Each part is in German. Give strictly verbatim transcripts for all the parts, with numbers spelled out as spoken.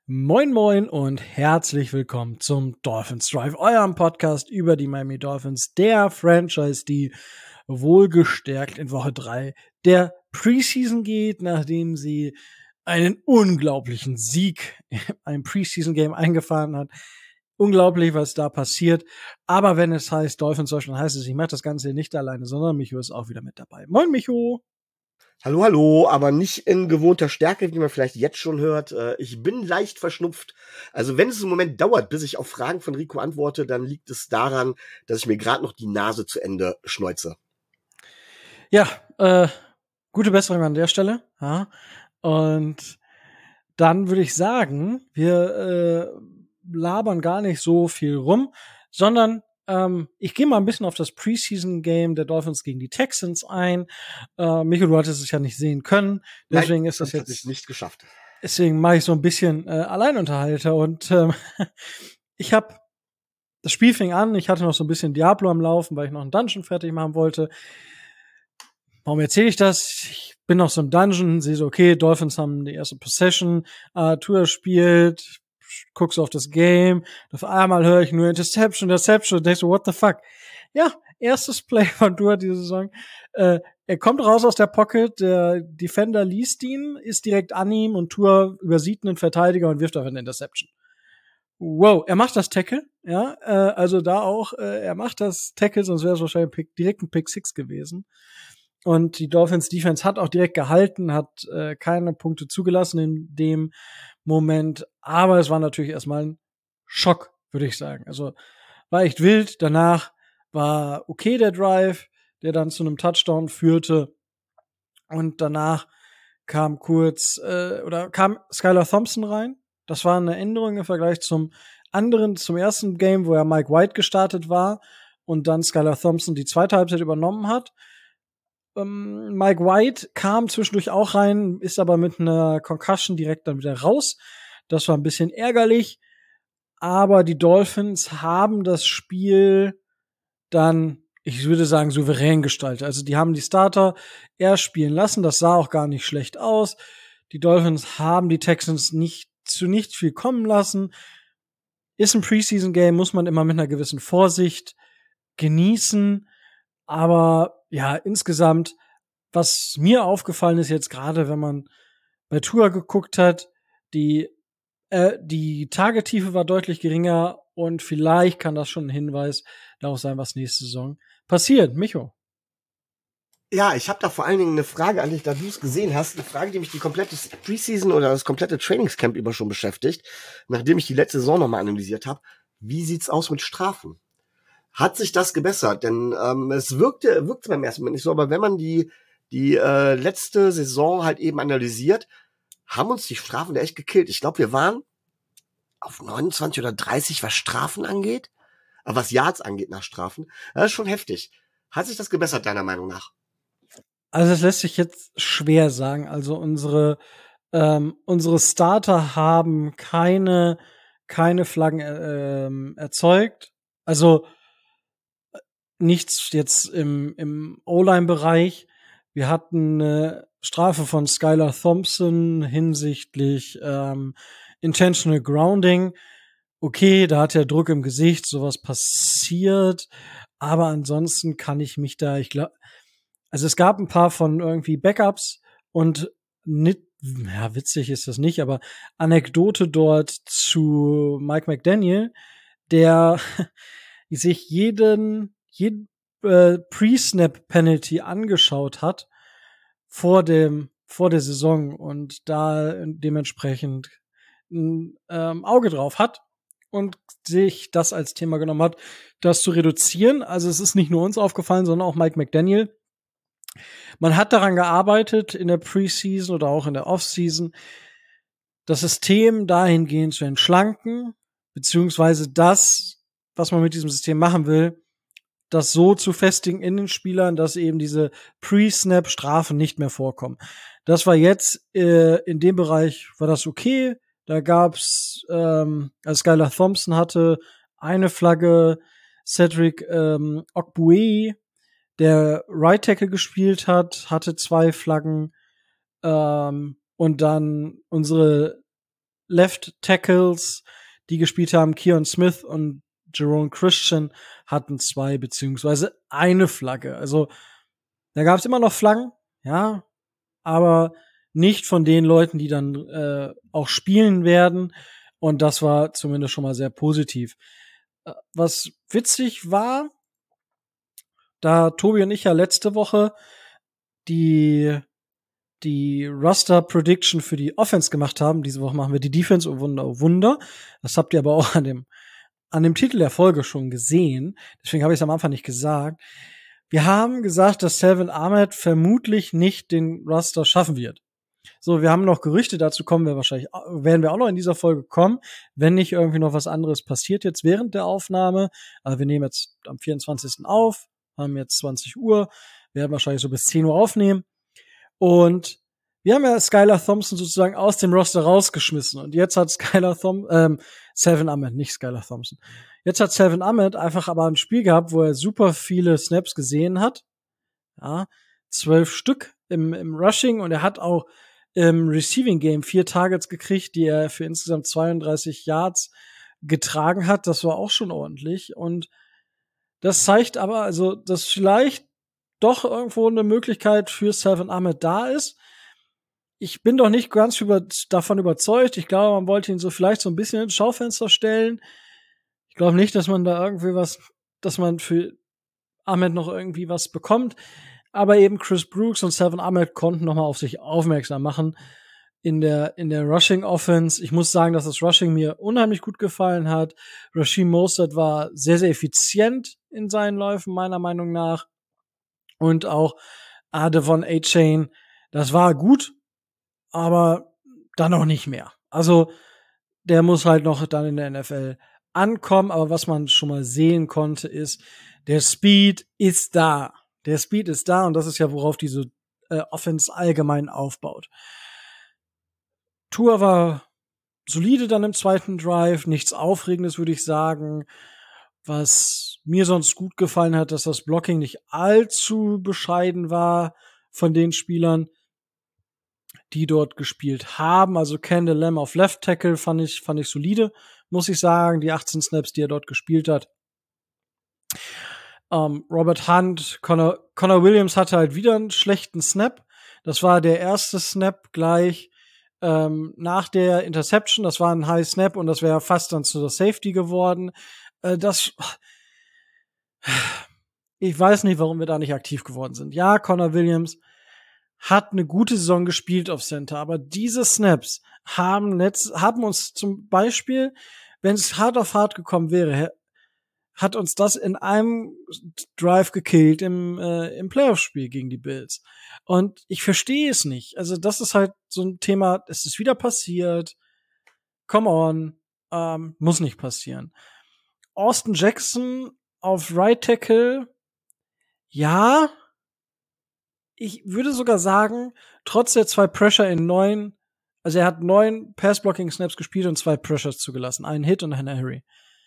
Moin moin und herzlich willkommen zum Dolphins Drive, eurem Podcast über die Miami Dolphins, der Franchise, die wohlgestärkt in Woche drei der Preseason geht, nachdem sie einen unglaublichen Sieg in einem Preseason-Game eingefahren hat. Unglaublich, was da passiert. Aber wenn es heißt Dolphins Deutschland, heißt es, ich mache das Ganze nicht alleine, sondern Micho ist auch wieder mit dabei. Moin Micho! Hallo, hallo, aber nicht in gewohnter Stärke, wie man vielleicht jetzt schon hört. Ich bin leicht verschnupft. Also wenn es einen Moment dauert, bis ich auf Fragen von Rico antworte, dann liegt es daran, dass ich mir gerade noch die Nase zu Ende schneuze. Ja, äh, gute Besserung an der Stelle. Ja. Und dann würde ich sagen, wir äh, labern gar nicht so viel rum, sondern Ähm, ich gehe mal ein bisschen auf das Preseason-Game der Dolphins gegen die Texans ein. Äh, Micho, du hattest es ja nicht sehen können. Deswegen Nein, ist das, das jetzt ich nicht geschafft. Deswegen mache ich so ein bisschen äh, Alleinunterhalter. Und ähm, ich habe das Spiel fing an. Ich hatte noch so ein bisschen Diablo am Laufen, weil ich noch einen Dungeon fertig machen wollte. Warum erzähle ich das? Ich bin noch so im Dungeon, sehe so, okay, Dolphins haben die erste Possession, äh, Tua spielt, guckst auf das Game, auf einmal höre ich nur Interception, Interception, und denkst so, what the fuck? Ja, erstes Play von Tua diese Saison. Äh, er kommt raus aus der Pocket, der Defender liest ihn, ist direkt an ihm und Tua übersieht einen Verteidiger und wirft auf eine Interception. Wow, er macht das Tackle, ja, äh, also da auch, äh, er macht das Tackle, sonst wäre es wahrscheinlich Pick, direkt ein Pick Six gewesen. Und die Dolphins Defense hat auch direkt gehalten, hat äh, keine Punkte zugelassen in dem Moment. Aber es war natürlich erstmal ein Schock, würde ich sagen. Also war echt wild. Danach war okay der Drive, der dann zu einem Touchdown führte. Und danach kam kurz äh, oder kam Skylar Thompson rein. Das war eine Änderung im Vergleich zum anderen, zum ersten Game, wo ja Mike White gestartet war und dann Skylar Thompson die zweite Halbzeit übernommen hat. Ähm, Mike White kam zwischendurch auch rein, ist aber mit einer Concussion direkt dann wieder raus. Das war ein bisschen ärgerlich. Aber die Dolphins haben das Spiel dann, ich würde sagen, souverän gestaltet. Also die haben die Starter erst spielen lassen. Das sah auch gar nicht schlecht aus. Die Dolphins haben die Texans nicht zu nicht viel kommen lassen. Ist ein Preseason-Game, muss man immer mit einer gewissen Vorsicht genießen. Aber ja, insgesamt, was mir aufgefallen ist jetzt gerade, wenn man bei Tua geguckt hat, die äh, die Tagetiefe war deutlich geringer und vielleicht kann das schon ein Hinweis darauf sein, was nächste Saison passiert. Micho. Ja, ich habe da vor allen Dingen eine Frage an dich, da du es gesehen hast. Eine Frage, die mich die komplette Preseason oder das komplette Trainingscamp über schon beschäftigt, nachdem ich die letzte Saison nochmal analysiert habe. Wie sieht's aus mit Strafen? Hat sich das gebessert? Denn ähm, es wirkte, wirkte beim ersten Mal nicht so, aber wenn man die die äh, letzte Saison halt eben analysiert, haben uns die Strafen da echt gekillt. Ich glaube, wir waren auf neunundzwanzig oder dreißig, was Strafen angeht. Aber was Yards angeht nach Strafen, das ist schon heftig. Hat sich das gebessert, deiner Meinung nach? Also das lässt sich jetzt schwer sagen. Also unsere ähm, unsere Starter haben keine keine Flaggen äh, ähm, erzeugt. Also nichts jetzt im im O-Line-Bereich. Wir hatten eine Strafe von Skylar Thompson hinsichtlich ähm, Intentional Grounding. Okay, da hat der Druck im Gesicht, sowas passiert. Aber ansonsten kann ich mich da, ich glaube, also es gab ein paar von irgendwie Backups und nicht, ja, witzig ist das nicht, aber Anekdote dort zu Mike McDaniel, der sich jeden, jeden äh, Pre-Snap-Penalty angeschaut hat vor dem, vor der Saison und da dementsprechend ein ähm, Auge drauf hat und sich das als Thema genommen hat, das zu reduzieren. Also es ist nicht nur uns aufgefallen, sondern auch Mike McDaniel. Man hat daran gearbeitet in der Preseason oder auch in der Offseason, das System dahingehend zu entschlanken, beziehungsweise das, was man mit diesem System machen will, das so zu festigen in den Spielern, dass eben diese Pre-Snap-Strafen nicht mehr vorkommen. Das war jetzt äh, in dem Bereich war das okay. Da gab's, ähm, also Skylar Thompson hatte eine Flagge, Cedric ähm, Ogbuehi, der Right Tackle gespielt hat, hatte zwei Flaggen, ähm, und dann unsere Left Tackles, die gespielt haben, Keon Smith und Jerome Christian, hatten zwei beziehungsweise eine Flagge. Also da gab es immer noch Flaggen, ja, aber nicht von den Leuten, die dann äh, auch spielen werden. Und das war zumindest schon mal sehr positiv. Was witzig war, da Tobi und ich ja letzte Woche die die Roster Prediction für die Offense gemacht haben, diese Woche machen wir die Defense, oh Wunder, oh Wunder. Das habt ihr aber auch an dem an dem Titel der Folge schon gesehen. Deswegen habe ich es am Anfang nicht gesagt. Wir haben gesagt, dass Salvon Ahmed vermutlich nicht den Roster schaffen wird. So, wir haben noch Gerüchte, dazu kommen wir wahrscheinlich, werden wir auch noch in dieser Folge kommen, wenn nicht irgendwie noch was anderes passiert jetzt während der Aufnahme. Also wir nehmen jetzt am vierundzwanzigsten auf, haben jetzt zwanzig Uhr, werden wahrscheinlich so bis zehn Uhr aufnehmen. Und wir haben ja Skylar Thompson sozusagen aus dem Roster rausgeschmissen. Und jetzt hat Skylar Thompson, ähm, Salvon Ahmed, nicht Skylar Thompson. Jetzt hat Salvon Ahmed einfach aber ein Spiel gehabt, wo er super viele Snaps gesehen hat. Ja, zwölf Stück im, im Rushing, und er hat auch im Receiving Game vier Targets gekriegt, die er für insgesamt zweiunddreißig Yards getragen hat. Das war auch schon ordentlich. Und das zeigt aber, also, dass vielleicht doch irgendwo eine Möglichkeit für Salvon Ahmed da ist. Ich bin doch nicht ganz über, davon überzeugt. Ich glaube, man wollte ihn so vielleicht so ein bisschen ins Schaufenster stellen. Ich glaube nicht, dass man da irgendwie was, dass man für Ahmed noch irgendwie was bekommt. Aber eben Chris Brooks und Salvon Ahmed konnten noch mal auf sich aufmerksam machen in der in der Rushing Offense. Ich muss sagen, dass das Rushing mir unheimlich gut gefallen hat. Raheem Mostert war sehr, sehr effizient in seinen Läufen, meiner Meinung nach. Und auch Devon A-Chain, das war gut, aber dann noch nicht mehr. Also der muss halt noch dann in der N F L ankommen. Aber was man schon mal sehen konnte, ist, der Speed ist da. Der Speed ist da, und das ist ja, worauf diese äh, Offense allgemein aufbaut. Tua war solide dann im zweiten Drive, nichts Aufregendes, würde ich sagen. Was mir sonst gut gefallen hat, dass das Blocking nicht allzu bescheiden war von den Spielern, die dort gespielt haben. Also Kendall Lamb auf Left Tackle fand ich, fand ich solide, muss ich sagen. Die achtzehn Snaps, die er dort gespielt hat. Um, Robert Hunt, Connor, Connor Williams hatte halt wieder einen schlechten Snap. Das war der erste Snap gleich ähm, nach der Interception. Das war ein High Snap, und das wäre fast dann zu der Safety geworden. Äh, das, ich weiß nicht, warum wir da nicht aktiv geworden sind. Ja, Connor Williams hat eine gute Saison gespielt auf Center, aber diese Snaps haben, letzt, haben uns zum Beispiel, wenn es hart auf hart gekommen wäre, hat uns das in einem Drive gekillt im, äh, im Playoff-Spiel gegen die Bills. Und ich verstehe es nicht. Also das ist halt so ein Thema, es ist wieder passiert. Come on. Ähm, muss nicht passieren. Austin Jackson auf Right Tackle. Ja. Ich würde sogar sagen, trotz der zwei Pressure in neun, also er hat neun Pass-Blocking-Snaps gespielt und zwei Pressures zugelassen. Einen Hit und einen Hurry.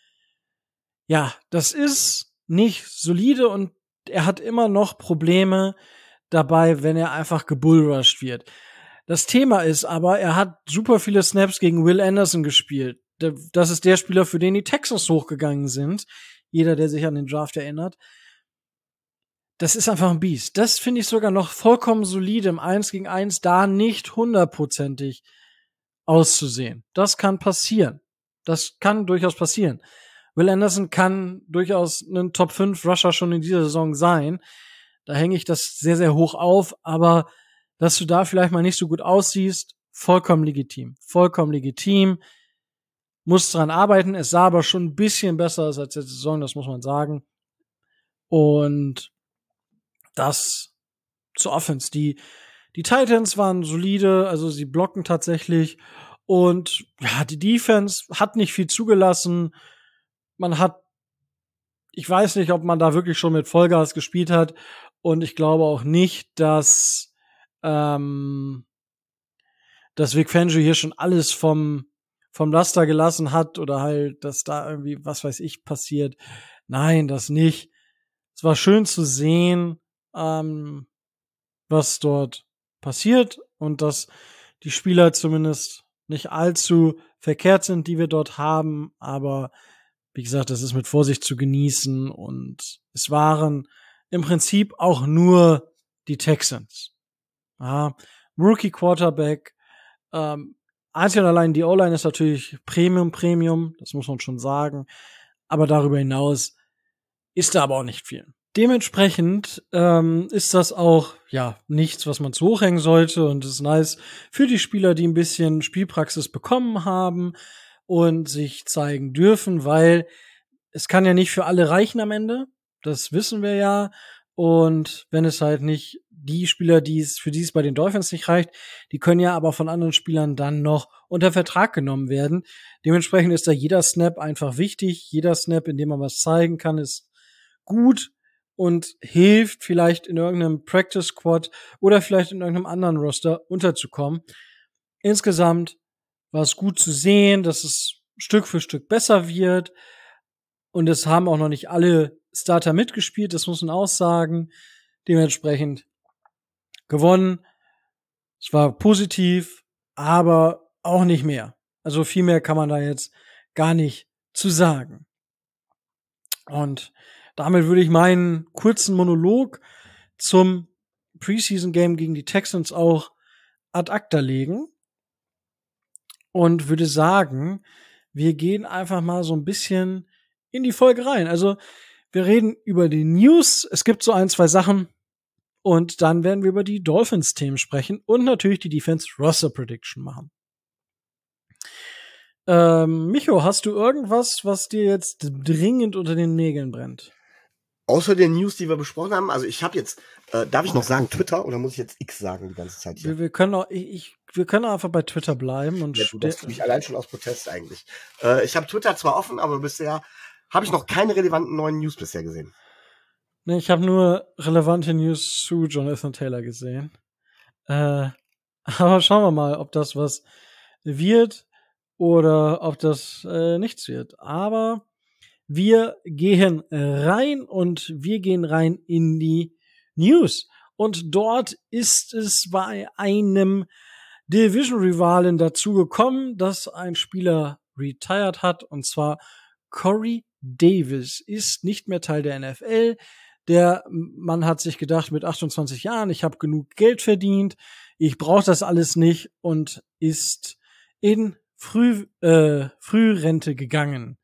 Ja, das ist nicht solide, und er hat immer noch Probleme dabei, wenn er einfach gebullrushed wird. Das Thema ist aber, er hat super viele Snaps gegen Will Anderson gespielt. Das ist der Spieler, für den die Texans hochgegangen sind. Jeder, der sich an den Draft erinnert. Das ist einfach ein Biest. Das finde ich sogar noch vollkommen solide im eins gegen eins, da nicht hundertprozentig auszusehen. Das kann passieren. Das kann durchaus passieren. Will Anderson kann durchaus ein Top fünf Rusher schon in dieser Saison sein. Da hänge ich das sehr, sehr hoch auf. Aber dass du da vielleicht mal nicht so gut aussiehst, vollkommen legitim. Vollkommen legitim. Muss dran arbeiten. Es sah aber schon ein bisschen besser aus als letzte Saison, das muss man sagen. Und das zur Offense. Die, die Titans waren solide, also sie blocken tatsächlich. Und ja, die Defense hat nicht viel zugelassen. Man hat, ich weiß nicht, ob man da wirklich schon mit Vollgas gespielt hat. Und ich glaube auch nicht, dass, ähm, dass Vic Fangio hier schon alles vom, vom Laster gelassen hat oder halt, dass da irgendwie, was weiß ich, passiert. Nein, das nicht. Es war schön zu sehen, ähm, was dort passiert, und dass die Spieler zumindest nicht allzu verkehrt sind, die wir dort haben. Aber wie gesagt, das ist mit Vorsicht zu genießen. Und es waren im Prinzip auch nur die Texans. Ja, Rookie Quarterback. Ähm, einzig und allein die O-Line ist natürlich Premium, Premium. Das muss man schon sagen. Aber darüber hinaus ist da aber auch nicht viel. Dementsprechend ähm, ist das auch ja nichts, was man zu hoch hängen sollte, und es ist nice für die Spieler, die ein bisschen Spielpraxis bekommen haben und sich zeigen dürfen, weil es kann ja nicht für alle reichen am Ende. Das wissen wir ja. Und wenn es halt nicht die Spieler, die es für die es bei den Dolphins nicht reicht, die können ja aber von anderen Spielern dann noch unter Vertrag genommen werden. Dementsprechend ist da jeder Snap einfach wichtig. Jeder Snap, in dem man was zeigen kann, ist gut und hilft vielleicht in irgendeinem Practice Squad oder vielleicht in irgendeinem anderen Roster unterzukommen. Insgesamt war es gut zu sehen, dass es Stück für Stück besser wird. Und es haben auch noch nicht alle Starter mitgespielt, das muss man auch sagen. Dementsprechend gewonnen. Es war positiv, aber auch nicht mehr. Also viel mehr kann man da jetzt gar nicht zu sagen. Und damit würde ich meinen kurzen Monolog zum Preseason-Game gegen die Texans auch ad acta legen und würde sagen, wir gehen einfach mal so ein bisschen in die Folge rein. Also wir reden über die News. Es gibt so ein, zwei Sachen. Und dann werden wir über die Dolphins-Themen sprechen und natürlich die Defense-Roster-Prediction machen. Ähm, Micho, hast du irgendwas, was dir jetzt dringend unter den Nägeln brennt? Außer den News, die wir besprochen haben, also ich habe jetzt, äh, darf ich noch sagen Twitter oder muss ich jetzt X sagen die ganze Zeit hier? Wir, wir können auch, ich, ich, wir können auch einfach bei Twitter bleiben und ja, du, das tue ich allein schon aus Protest eigentlich. Äh, ich habe Twitter zwar offen, aber bisher habe ich noch keine relevanten neuen News bisher gesehen. Nee, ich habe nur relevante News zu Jonathan Taylor gesehen. Äh, aber schauen wir mal, ob das was wird oder ob das äh, nichts wird. Aber wir gehen rein und wir gehen rein in die News. Und dort ist es bei einem Division-Rivalen dazu gekommen, dass ein Spieler retired hat, und zwar Corey Davis ist nicht mehr Teil der N F L. Der Mann hat sich gedacht, mit achtundzwanzig Jahren, ich habe genug Geld verdient, ich brauche das alles nicht, und ist in Früh, äh, Frührente gegangen.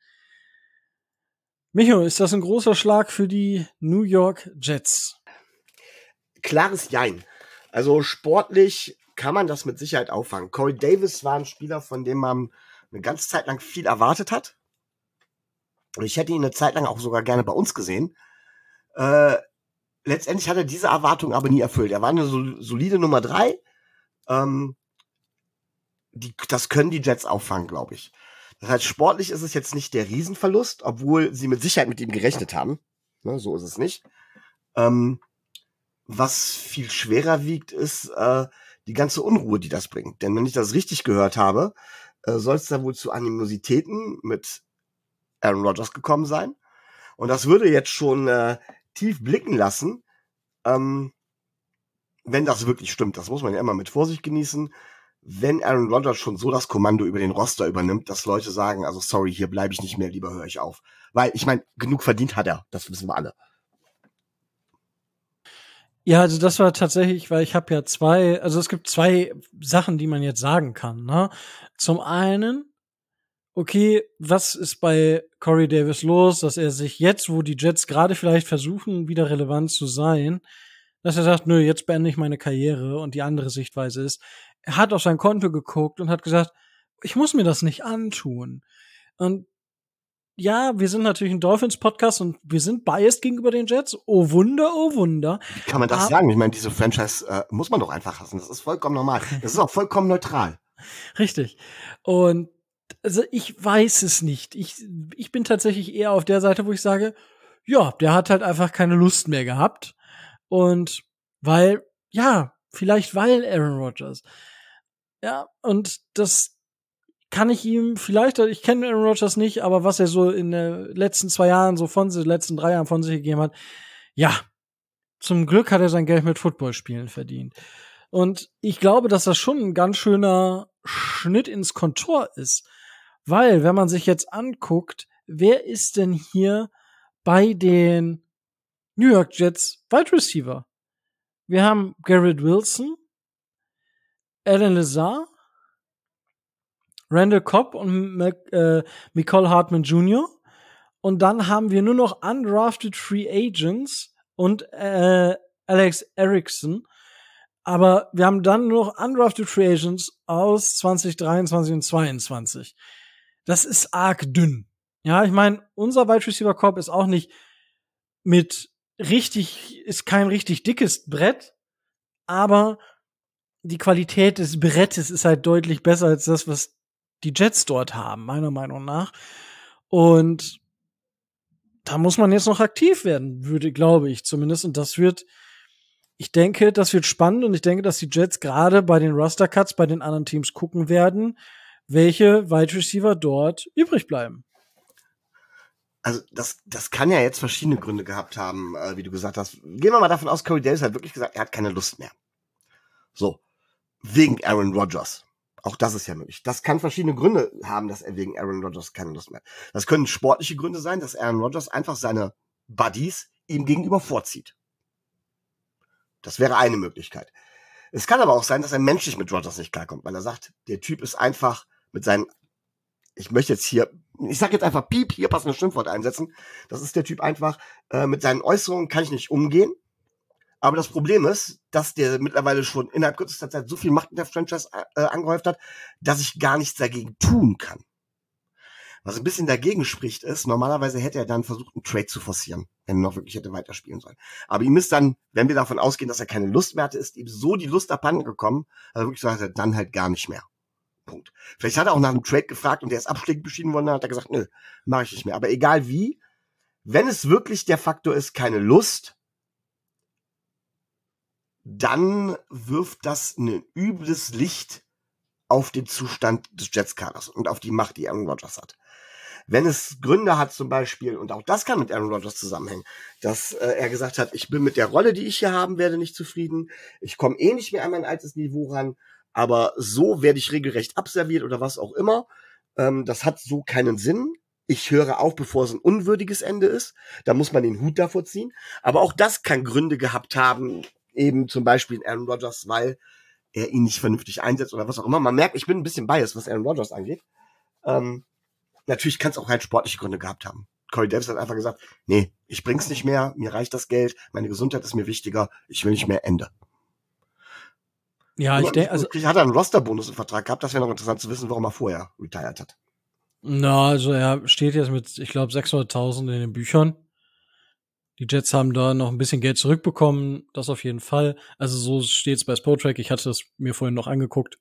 Micho, ist das ein großer Schlag für die New York Jets? Klares Jein. Also sportlich kann man das mit Sicherheit auffangen. Corey Davis war ein Spieler, von dem man eine ganze Zeit lang viel erwartet hat. Und ich hätte ihn eine Zeit lang auch sogar gerne bei uns gesehen. Äh, letztendlich hat er diese Erwartung aber nie erfüllt. Er war eine sol- solide Nummer drei. Ähm, die, das können die Jets auffangen, glaube ich. Das heißt, sportlich ist es jetzt nicht der Riesenverlust, obwohl sie mit Sicherheit mit ihm gerechnet haben. Ne, so ist es nicht. Ähm, was viel schwerer wiegt, ist äh, die ganze Unruhe, die das bringt. Denn wenn ich das richtig gehört habe, äh, soll es da wohl zu Animositäten mit Aaron Rodgers gekommen sein. Und das würde jetzt schon äh, tief blicken lassen, ähm, wenn das wirklich stimmt. Das muss man ja immer mit Vorsicht genießen. Wenn Aaron Rodgers schon so das Kommando über den Roster übernimmt, dass Leute sagen, also sorry, hier bleibe ich nicht mehr, lieber höre ich auf. Weil, ich meine, genug verdient hat er, das wissen wir alle. Ja, also das war tatsächlich, weil ich habe ja zwei, also es gibt zwei Sachen, die man jetzt sagen kann. Ne? Zum einen, okay, was ist bei Corey Davis los, dass er sich jetzt, wo die Jets gerade vielleicht versuchen, wieder relevant zu sein, dass er sagt, nö, jetzt beende ich meine Karriere. Und die andere Sichtweise ist, er hat auf sein Konto geguckt und hat gesagt, ich muss mir das nicht antun. Und ja, wir sind natürlich ein Dolphins-Podcast und wir sind biased gegenüber den Jets. Oh Wunder, oh Wunder. Wie kann man das Aber sagen? Ich meine, diese Franchise äh, muss man doch einfach hassen. Das ist vollkommen normal. Das ist auch vollkommen neutral. Richtig. Und also ich weiß es nicht. Ich, ich bin tatsächlich eher auf der Seite, wo ich sage, ja, der hat halt einfach keine Lust mehr gehabt. Und weil, ja, vielleicht weil Aaron Rodgers. Ja, und das kann ich ihm vielleicht, ich kenne Aaron Rodgers nicht, aber was er so in den letzten zwei Jahren, so von den letzten drei Jahren von sich gegeben hat, ja, zum Glück hat er sein Geld mit Footballspielen verdient. Und ich glaube, dass das schon ein ganz schöner Schnitt ins Kontor ist. Weil, wenn man sich jetzt anguckt, wer ist denn hier bei den New York Jets Wide Receiver? Wir haben Garrett Wilson, Alan Lazar, Randall Cobb und Mac, äh, Mecole Hardman Junior Und dann haben wir nur noch undrafted Free Agents und äh, Alex Erickson. Aber wir haben dann nur noch undrafted Free Agents aus zwanzig dreiundzwanzig und zweiundzwanzig. Das ist arg dünn. Ja, ich meine, unser Wide Receiver Corps ist auch nicht mit richtig, ist kein richtig dickes Brett, aber die Qualität des Brettes ist halt deutlich besser als das, was die Jets dort haben, meiner Meinung nach. Und da muss man jetzt noch aktiv werden, würde, glaube ich zumindest. Und das wird, ich denke, das wird spannend. Und ich denke, dass die Jets gerade bei den Roster-Cuts bei den anderen Teams gucken werden, welche Wide Receiver dort übrig bleiben. Also das, das kann ja jetzt verschiedene Gründe gehabt haben, äh, wie du gesagt hast. Gehen wir mal davon aus, Corey Davis hat wirklich gesagt, er hat keine Lust mehr. So, wegen Aaron Rodgers. Auch das ist ja möglich. Das kann verschiedene Gründe haben, dass er wegen Aaron Rodgers keine Lust mehr hat. Das können sportliche Gründe sein, dass Aaron Rodgers einfach seine Buddies ihm gegenüber vorzieht. Das wäre eine Möglichkeit. Es kann aber auch sein, dass er menschlich mit Rodgers nicht klarkommt, weil er sagt, der Typ ist einfach mit seinen, ich möchte jetzt hier, ich sag jetzt einfach Piep, hier passende Schimpfwort einsetzen. Das ist der Typ einfach, äh, mit seinen Äußerungen kann ich nicht umgehen. Aber das Problem ist, dass der mittlerweile schon innerhalb kürzester Zeit so viel Macht in der Franchise äh, angehäuft hat, dass ich gar nichts dagegen tun kann. Was ein bisschen dagegen spricht, ist, normalerweise hätte er dann versucht, einen Trade zu forcieren, wenn er noch wirklich hätte weiterspielen sollen. Aber ihm ist dann, wenn wir davon ausgehen, dass er keine Lust mehr hatte, ist ihm so die Lust abhanden gekommen, also wirklich gesagt hat, dann halt gar nicht mehr. Punkt. Vielleicht hat er auch nach einem Trade gefragt und der ist abschlägig beschieden worden, dann hat er gesagt, nö, mache ich nicht mehr. Aber egal wie, wenn es wirklich der Faktor ist, keine Lust, dann wirft das ein übles Licht auf den Zustand des Jets-Kaders und auf die Macht, die Aaron Rodgers hat. Wenn es Gründe hat zum Beispiel, und auch das kann mit Aaron Rodgers zusammenhängen, dass äh, er gesagt hat, ich bin mit der Rolle, die ich hier haben werde, nicht zufrieden, ich komme eh nicht mehr an mein altes Niveau ran, aber so werde ich regelrecht abserviert oder was auch immer, ähm, das hat so keinen Sinn. Ich höre auf, bevor es ein unwürdiges Ende ist. Da muss man den Hut davor ziehen. Aber auch das kann Gründe gehabt haben, eben zum Beispiel Aaron Rodgers, weil er ihn nicht vernünftig einsetzt oder was auch immer. Man merkt, ich bin ein bisschen biased, was Aaron Rodgers angeht. Ähm, natürlich kann es auch halt sportliche Gründe gehabt haben. Corey Davis hat einfach gesagt, nee, ich bring's nicht mehr, mir reicht das Geld, meine Gesundheit ist mir wichtiger, ich will nicht mehr, Ende. Ja, ich denke, also hat er einen Rosterbonus im Vertrag gehabt, das wäre noch interessant zu wissen, warum er vorher retired hat. Na, also er steht jetzt mit, ich glaube, sechshunderttausend in den Büchern. Die Jets haben da noch ein bisschen Geld zurückbekommen, das auf jeden Fall. Also so steht's bei Spotrac. Ich hatte es mir vorhin noch angeguckt,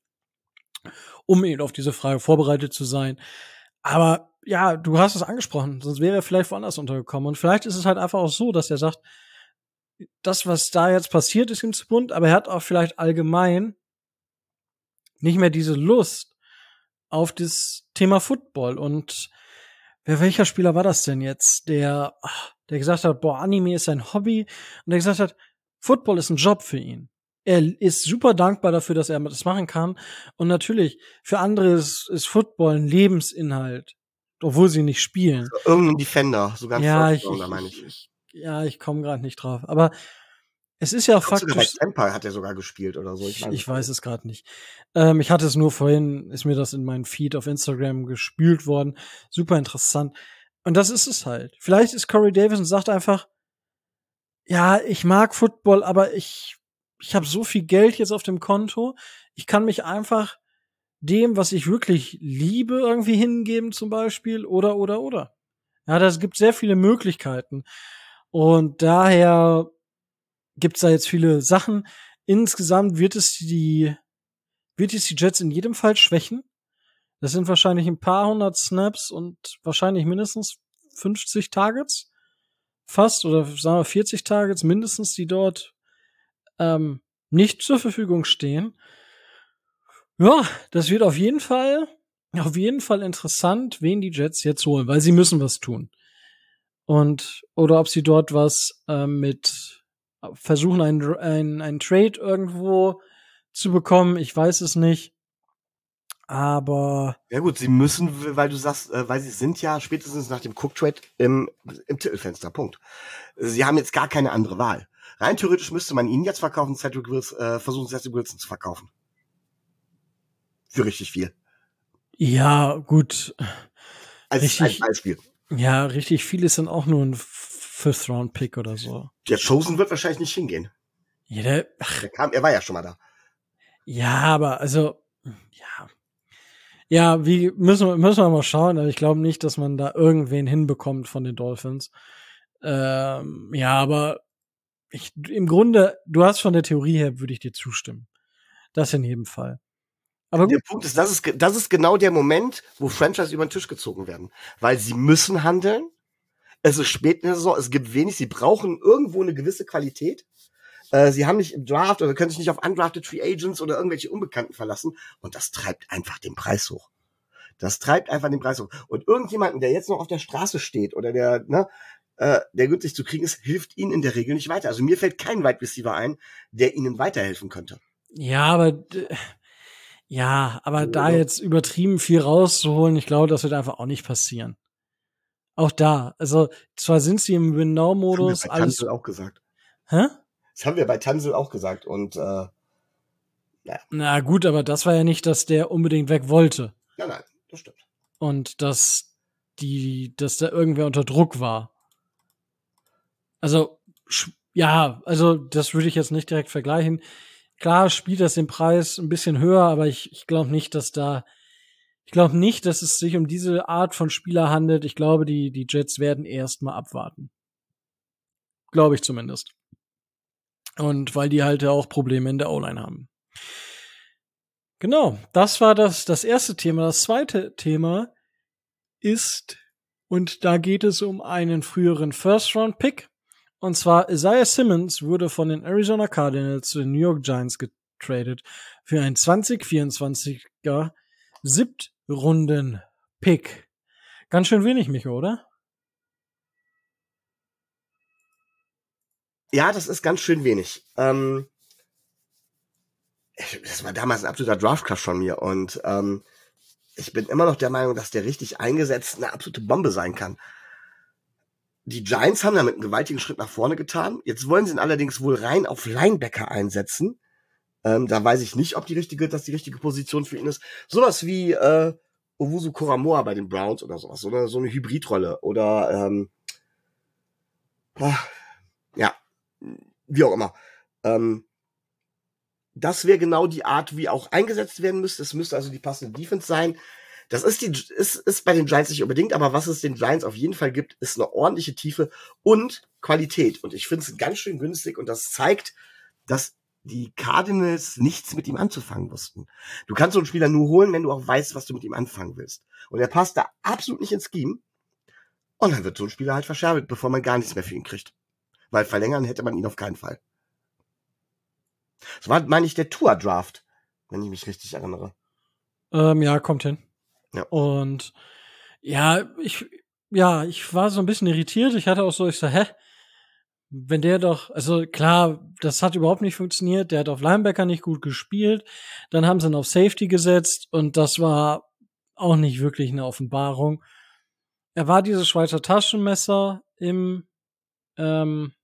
um eben auf diese Frage vorbereitet zu sein. Aber ja, du hast es angesprochen, sonst wäre er vielleicht woanders untergekommen. Und vielleicht ist es halt einfach auch so, dass er sagt, das, was da jetzt passiert, ist ihm zu bunt, aber er hat auch vielleicht allgemein nicht mehr diese Lust auf das Thema Football. Und wer, welcher Spieler war das denn jetzt, der, der gesagt hat, boah, Anime ist sein Hobby, und der gesagt hat, Football ist ein Job für ihn. Er ist super dankbar dafür, dass er das machen kann. Und natürlich, für andere ist, ist Football ein Lebensinhalt, obwohl sie nicht spielen. Irgendein Defender, sogar ein ja, ich, da meine ich, ich. ich. Ja, ich komme gerade nicht drauf. Aber es ist ja auch faktisch. Bei Tampa hat er sogar gespielt oder so. Ich, ich, ich weiß es gerade nicht. Ähm, ich hatte es nur vorhin, ist mir das in meinen Feed auf Instagram gespült worden. Super interessant. Und das ist es halt. Vielleicht ist Corey Davis und sagt einfach, ja, ich mag Football, aber ich, ich habe so viel Geld jetzt auf dem Konto. Ich kann mich einfach dem, was ich wirklich liebe, irgendwie hingeben zum Beispiel. Oder, oder, oder. Ja, das gibt sehr viele Möglichkeiten. Und daher gibt's da jetzt viele Sachen. Insgesamt wird es die, wird es die Jets in jedem Fall schwächen. Das sind wahrscheinlich ein paar hundert Snaps und wahrscheinlich mindestens fünfzig Targets. Fast, oder sagen wir vierzig Targets mindestens, die dort ähm, nicht zur Verfügung stehen. Ja, das wird auf jeden Fall, auf jeden Fall interessant, wen die Jets jetzt holen, weil sie müssen was tun. Und, oder ob sie dort was ähm, mit versuchen, einen ein, ein Trade irgendwo zu bekommen, ich weiß es nicht. Aber ja gut, sie müssen, weil du sagst, äh, weil sie sind ja spätestens nach dem Cook-Trade im, im Titelfenster, Punkt. Sie haben jetzt gar keine andere Wahl. Rein theoretisch müsste man ihn jetzt verkaufen, Cedric Wilson, äh, versuchen, Cedric Wilson zu verkaufen. Für richtig viel. ja, gut. Als Richtig, ein Beispiel. ja, richtig viel ist dann auch nur ein Fifth-Round-Pick oder so. Der Chosen wird wahrscheinlich nicht hingehen. Ja, der, Der kam, er war ja schon mal da. ja, aber also, ja. Ja, wie müssen wir, müssen wir mal schauen, aber ich glaube nicht, dass man da irgendwen hinbekommt von den Dolphins. Ähm, ja, aber ich, im Grunde, du hast von der Theorie her, würde ich dir zustimmen. Das in jedem Fall. Aber Der gut. Punkt ist, das ist, das ist genau der Moment, wo Franchise über den Tisch gezogen werden. Weil sie müssen handeln. Es ist spät in der Saison, es gibt wenig, sie brauchen irgendwo eine gewisse Qualität. Äh, sie haben nicht im Draft oder können sich nicht auf undrafted Free Agents oder irgendwelche Unbekannten verlassen. Und das treibt einfach den Preis hoch. Das treibt einfach den Preis hoch. Und irgendjemanden, der jetzt noch auf der Straße steht oder der, ne, äh, der günstig zu kriegen ist, hilft ihnen in der Regel nicht weiter. Also mir fällt kein Wide Receiver ein, der ihnen weiterhelfen könnte. Ja, aber ja, aber da jetzt übertrieben viel rauszuholen, ich glaube, das wird einfach auch nicht passieren. Auch da, also zwar sind sie im Win-Now-Modus, das haben wir bei alles. Tanzel auch gesagt. Hä? Das haben wir bei Tanzel auch gesagt und äh, naja. Na gut, aber das war ja nicht, dass der unbedingt weg wollte. Nein, nein, das stimmt. Und dass die, dass da irgendwer unter Druck war. Also ja, also das würde ich jetzt nicht direkt vergleichen. Klar spielt das den Preis ein bisschen höher, aber ich, ich glaube nicht, dass da, ich glaube nicht, dass es sich um diese Art von Spieler handelt. Ich glaube, die, die Jets werden erst mal abwarten. Glaube ich zumindest. Und weil die halt ja auch Probleme in der O-Line haben. Genau, das war das, das erste Thema. Das zweite Thema ist, und da geht es um einen früheren First-Round-Pick. Und zwar Isaiah Simmons wurde von den Arizona Cardinals zu den New York Giants getradet für einen zwanzig vierundzwanziger Siebtrunden-Pick. Ganz schön wenig, Micho, oder? Ja, das ist ganz schön wenig. Ähm, das war damals ein absoluter Draft-Crush von mir und ähm, ich bin immer noch der Meinung, dass der richtig eingesetzt eine absolute Bombe sein kann. Die Giants haben damit einen gewaltigen Schritt nach vorne getan. Jetzt wollen sie ihn allerdings wohl rein auf Linebacker einsetzen. Ähm, da weiß ich nicht, ob die richtige, das die richtige Position für ihn ist. Sowas wie äh, Owusu Koramoah bei den Browns oder sowas. So eine, so eine Hybridrolle. Oder ähm, ja, wie auch immer. Ähm, das wäre genau die Art, wie auch eingesetzt werden müsste. Es müsste also die passende Defense sein. Das ist, die, ist, ist bei den Giants nicht unbedingt, aber was es den Giants auf jeden Fall gibt, ist eine ordentliche Tiefe und Qualität. Und ich finde es ganz schön günstig und das zeigt, dass die Cardinals nichts mit ihm anzufangen wussten. Du kannst so einen Spieler nur holen, wenn du auch weißt, was du mit ihm anfangen willst. Und er passt da absolut nicht ins Scheme. Und dann wird so ein Spieler halt verscherbelt, bevor man gar nichts mehr für ihn kriegt. Weil verlängern hätte man ihn auf keinen Fall. Das war, meine ich, der Tour-Draft, wenn ich mich richtig erinnere. Ähm, ja, kommt hin. Ja. Und ja, ich, ja, ich war so ein bisschen irritiert. Ich hatte auch so, ich so, hä? Wenn der doch, also klar, das hat überhaupt nicht funktioniert. Der hat auf Linebacker nicht gut gespielt. Dann haben sie ihn auf Safety gesetzt und das war auch nicht wirklich eine Offenbarung. Er war dieses Schweizer Taschenmesser im, ähm,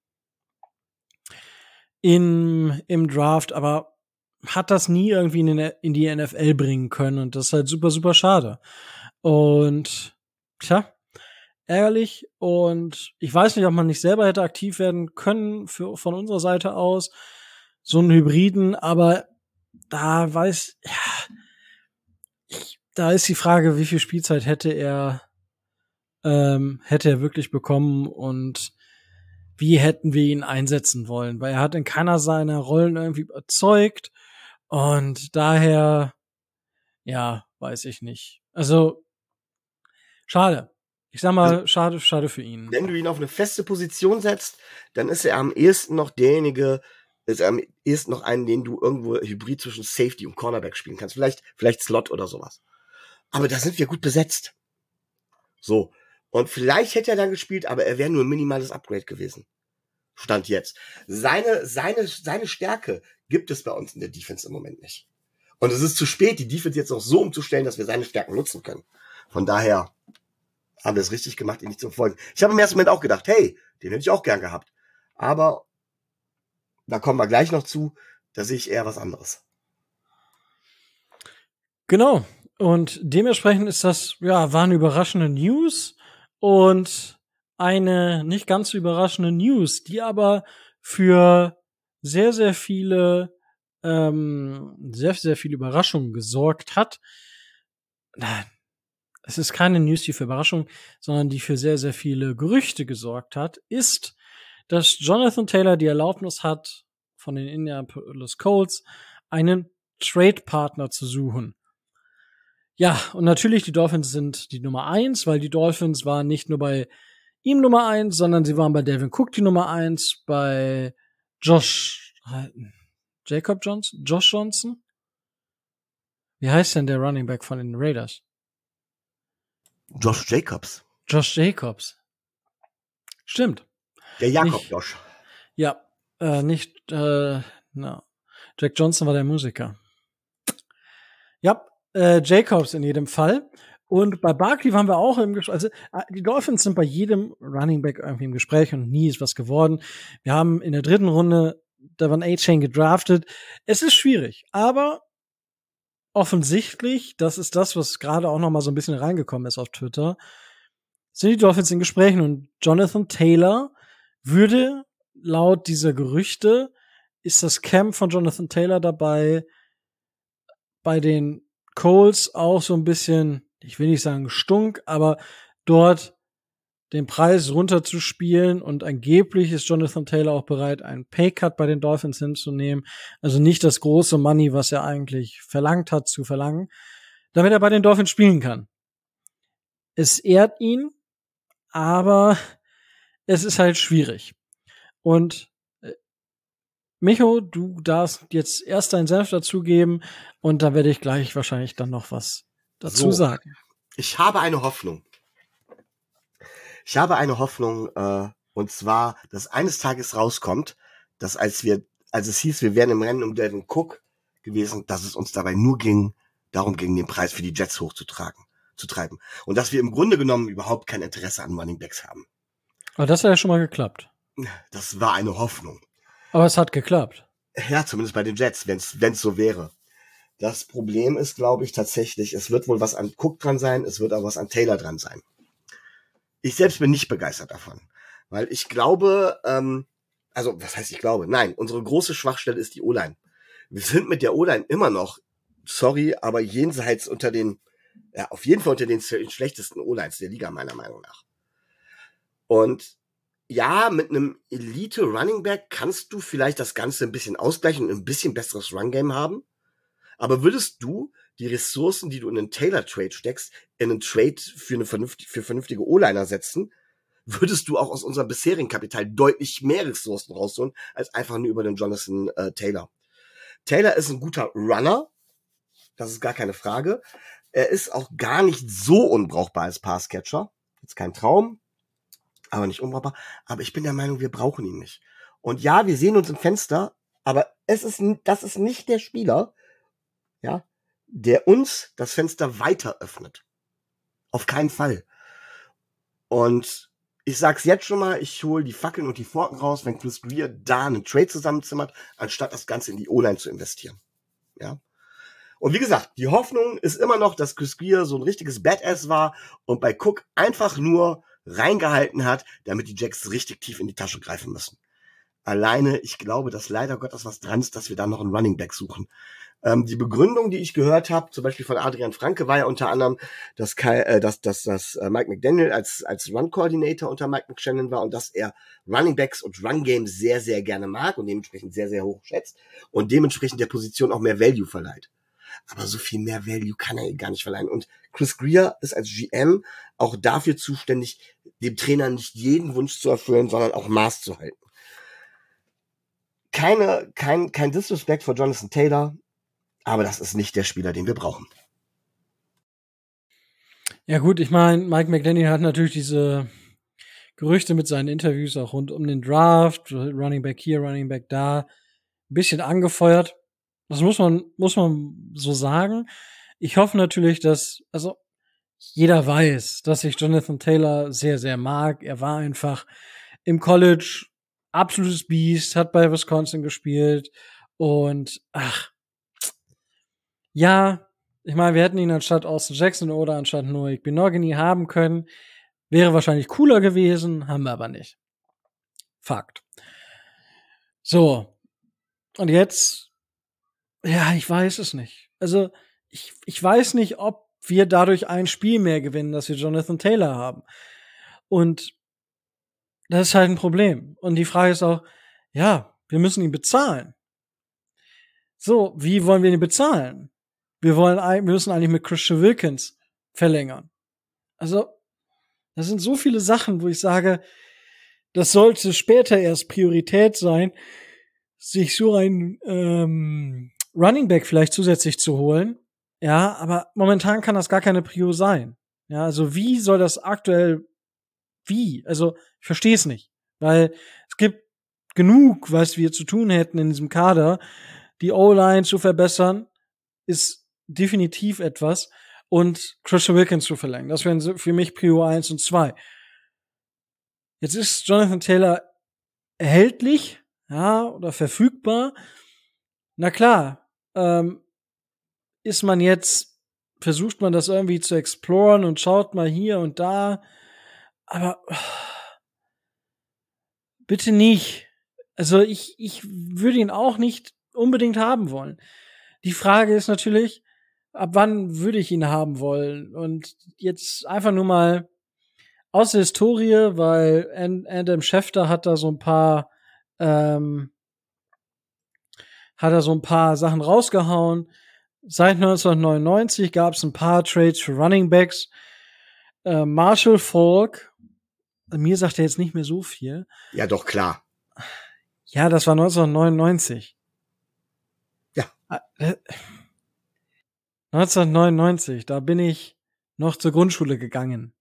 in, im Draft, aber hat das nie irgendwie in, den, in die N F L bringen können und das ist halt super, super schade. Und tja, ärgerlich und ich weiß nicht, ob man nicht selber hätte aktiv werden können für, von unserer Seite aus, so einen Hybriden, aber da weiß, ja, ich, da ist die Frage, wie viel Spielzeit hätte er, ähm, hätte er wirklich bekommen und wie hätten wir ihn einsetzen wollen, weil er hat in keiner seiner Rollen irgendwie überzeugt und daher, ja, weiß ich nicht. Also, schade. Ich sag mal, also, schade, schade für ihn. Wenn du ihn auf eine feste Position setzt, dann ist er am ehesten noch derjenige, ist er am ehesten noch einen, den du irgendwo hybrid zwischen Safety und Cornerback spielen kannst. Vielleicht, vielleicht Slot oder sowas. Aber da sind wir gut besetzt. So. Und vielleicht hätte er dann gespielt, aber er wäre nur ein minimales Upgrade gewesen. Stand jetzt. Seine, seine, seine Stärke gibt es bei uns in der Defense im Moment nicht. Und es ist zu spät, die Defense jetzt auch so umzustellen, dass wir seine Stärken nutzen können. Von daher haben wir es richtig gemacht, ihn nicht zu folgen. Ich habe im ersten Moment auch gedacht, hey, den hätte ich auch gern gehabt. Aber da kommen wir gleich noch zu, da sehe ich eher was anderes. Genau. Und dementsprechend ist das, ja, war eine überraschende News und eine nicht ganz so überraschende News, die aber für sehr, sehr viele, ähm, sehr, sehr viele Überraschungen gesorgt hat. Nein, es ist keine News, die für Überraschungen, sondern die für sehr, sehr viele Gerüchte gesorgt hat, ist, dass Jonathan Taylor die Erlaubnis hat, von den Indianapolis Colts einen Trade-Partner zu suchen. Ja, und natürlich, die Dolphins sind die Nummer eins, weil die Dolphins waren nicht nur bei ihm Nummer eins, sondern sie waren bei Dalvin Cook die Nummer eins, bei Josh, Jacob Johnson, Josh Johnson? Wie heißt denn der Running Back von den Raiders? Josh Jacobs. Josh Jacobs. Stimmt. Der Jakob Nicht, Josh. Ja, äh, nicht, äh, no. Jack Johnson war der Musiker. Ja, äh, Jacobs in jedem Fall. Und bei Barkley waren wir auch im Gespräch. Also die Dolphins sind bei jedem Running Back irgendwie im Gespräch und nie ist was geworden. Wir haben in der dritten Runde Devon A-Chain gedraftet. Es ist schwierig, aber offensichtlich, das ist das, was gerade auch noch mal so ein bisschen reingekommen ist auf Twitter, sind die Dolphins in Gesprächen und Jonathan Taylor würde laut dieser Gerüchte, ist das Camp von Jonathan Taylor dabei, bei den Colts auch so ein bisschen, ich will nicht sagen stunk, aber dort den Preis runterzuspielen und angeblich ist Jonathan Taylor auch bereit, einen Paycut bei den Dolphins hinzunehmen, also nicht das große Money, was er eigentlich verlangt hat, zu verlangen, damit er bei den Dolphins spielen kann. Es ehrt ihn, aber es ist halt schwierig. Und äh, Micho, du darfst jetzt erst deinen Senf dazugeben und dann werde ich gleich wahrscheinlich dann noch was dazu So, sagen. Ich habe eine Hoffnung. Ich habe eine Hoffnung, äh, und zwar, dass eines Tages rauskommt, dass als wir, als es hieß, wir wären im Rennen um Dalvin Cook gewesen, dass es uns dabei nur ging, darum ging, den Preis für die Jets hochzutragen, zu treiben. Und dass wir im Grunde genommen überhaupt kein Interesse an Running Backs haben. Aber das hat ja schon mal geklappt. Das war eine Hoffnung. Aber es hat geklappt. Ja, zumindest bei den Jets, wenn es so wäre. Das Problem ist, glaube ich, tatsächlich, es wird wohl was an Cook dran sein, es wird auch was an Taylor dran sein. Ich selbst bin nicht begeistert davon, weil ich glaube, ähm, also was heißt ich glaube? Nein, unsere große Schwachstelle ist die O-Line. Wir sind mit der O-Line immer noch, sorry, aber jenseits unter den, ja, auf jeden Fall unter den schlechtesten O-Lines der Liga, meiner Meinung nach. Und ja, mit einem Elite-Running-Back kannst du vielleicht das Ganze ein bisschen ausgleichen und ein bisschen besseres Run-Game haben. Aber würdest du die Ressourcen, die du in einen Taylor-Trade steckst, in einen Trade für eine vernünftige, für vernünftige O-Liner setzen, würdest du auch aus unserem bisherigen Kapital deutlich mehr Ressourcen rausholen, als einfach nur über den Jonathan äh, Taylor. Taylor ist ein guter Runner, das ist gar keine Frage. Er ist auch gar nicht so unbrauchbar als Passcatcher. Jetzt kein Traum, aber nicht unbrauchbar. Aber ich bin der Meinung, wir brauchen ihn nicht. Und ja, wir sehen uns im Fenster, aber es ist, das ist nicht der Spieler, ja, der uns das Fenster weiter öffnet. Auf keinen Fall. Und ich sag's jetzt schon mal, ich hole die Fackeln und die Forken raus, wenn Chris Grier da einen Trade zusammenzimmert, anstatt das Ganze in die O-Line zu investieren. Ja. Und wie gesagt, die Hoffnung ist immer noch, dass Chris Grier so ein richtiges Badass war und bei Cook einfach nur reingehalten hat, damit die Jacks richtig tief in die Tasche greifen müssen. Alleine, ich glaube, dass leider Gottes was dran ist, dass wir da noch einen Running Back suchen. Ähm, die Begründung, die ich gehört habe, zum Beispiel von Adrian Franke, war ja unter anderem, dass, Kai, äh, dass, dass, dass äh, Mike McDaniel als, als Run-Coordinator unter Mike McShannon war und dass er Running Backs und Run-Games sehr, sehr gerne mag und dementsprechend sehr, sehr hoch schätzt und dementsprechend der Position auch mehr Value verleiht. Aber so viel mehr Value kann er gar nicht verleihen. Und Chris Grier ist als G M auch dafür zuständig, dem Trainer nicht jeden Wunsch zu erfüllen, sondern auch Maß zu halten. Keine, kein, kein Disrespect für Jonathan Taylor, aber das ist nicht der Spieler, den wir brauchen. Ja gut, ich meine, Mike McDaniel hat natürlich diese Gerüchte mit seinen Interviews auch rund um den Draft, Running Back hier, Running Back da, ein bisschen angefeuert. Das muss man, muss man so sagen. Ich hoffe natürlich, dass, also, jeder weiß, dass ich Jonathan Taylor sehr, sehr mag. Er war einfach im College absolutes Biest, hat bei Wisconsin gespielt und, ach, ja, ich meine, wir hätten ihn anstatt Austin Jackson oder anstatt Noah Benogany haben können. Wäre wahrscheinlich cooler gewesen, haben wir aber nicht. Fakt. So. Und jetzt, ja, ich weiß es nicht. Also, ich, ich weiß nicht, ob wir dadurch ein Spiel mehr gewinnen, dass wir Jonathan Taylor haben. Und das ist halt ein Problem. Und die Frage ist auch, ja, wir müssen ihn bezahlen. So, wie wollen wir ihn bezahlen? Wir wollen, wir müssen eigentlich mit Christian Wilkins verlängern. Also, das sind so viele Sachen, wo ich sage, das sollte später erst Priorität sein, sich so ein ähm, Running Back vielleicht zusätzlich zu holen. Ja, aber momentan kann das gar keine Prio sein. Ja, also wie soll das aktuell, wie? Also, ich verstehe es nicht. Weil es gibt genug, was wir zu tun hätten in diesem Kader. Die O-Line zu verbessern, ist definitiv etwas. Und Christian Wilkins zu verlängern. Das wären für mich Prio eins und zwei. Jetzt ist Jonathan Taylor erhältlich, ja, oder verfügbar. Na klar, ähm, ist man jetzt, versucht man das irgendwie zu exploren und schaut mal hier und da. Aber bitte nicht. Also ich, ich würde ihn auch nicht unbedingt haben wollen. Die Frage ist natürlich, ab wann würde ich ihn haben wollen? Und jetzt einfach nur mal aus der Historie, weil Adam Schefter hat da so ein paar ähm, hat er so ein paar Sachen rausgehauen. Seit neunzehnhundertneunundneunzig gab es ein paar Trades für Running Backs. Äh, Marshall Faulk, mir sagt er jetzt nicht mehr so viel. Ja, doch, klar. Ja, das war neunzehnhundertneunundneunzig. Ja. Äh, neunzehnhundertneunundneunzig, da bin ich noch zur Grundschule gegangen.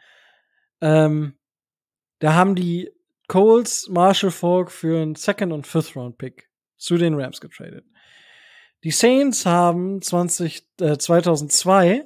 Ähm, da haben die Colts Marshall Faulk für einen Second- und Fifth-Round-Pick zu den Rams getradet. Die Saints haben zwanzig, äh, zweitausendzwei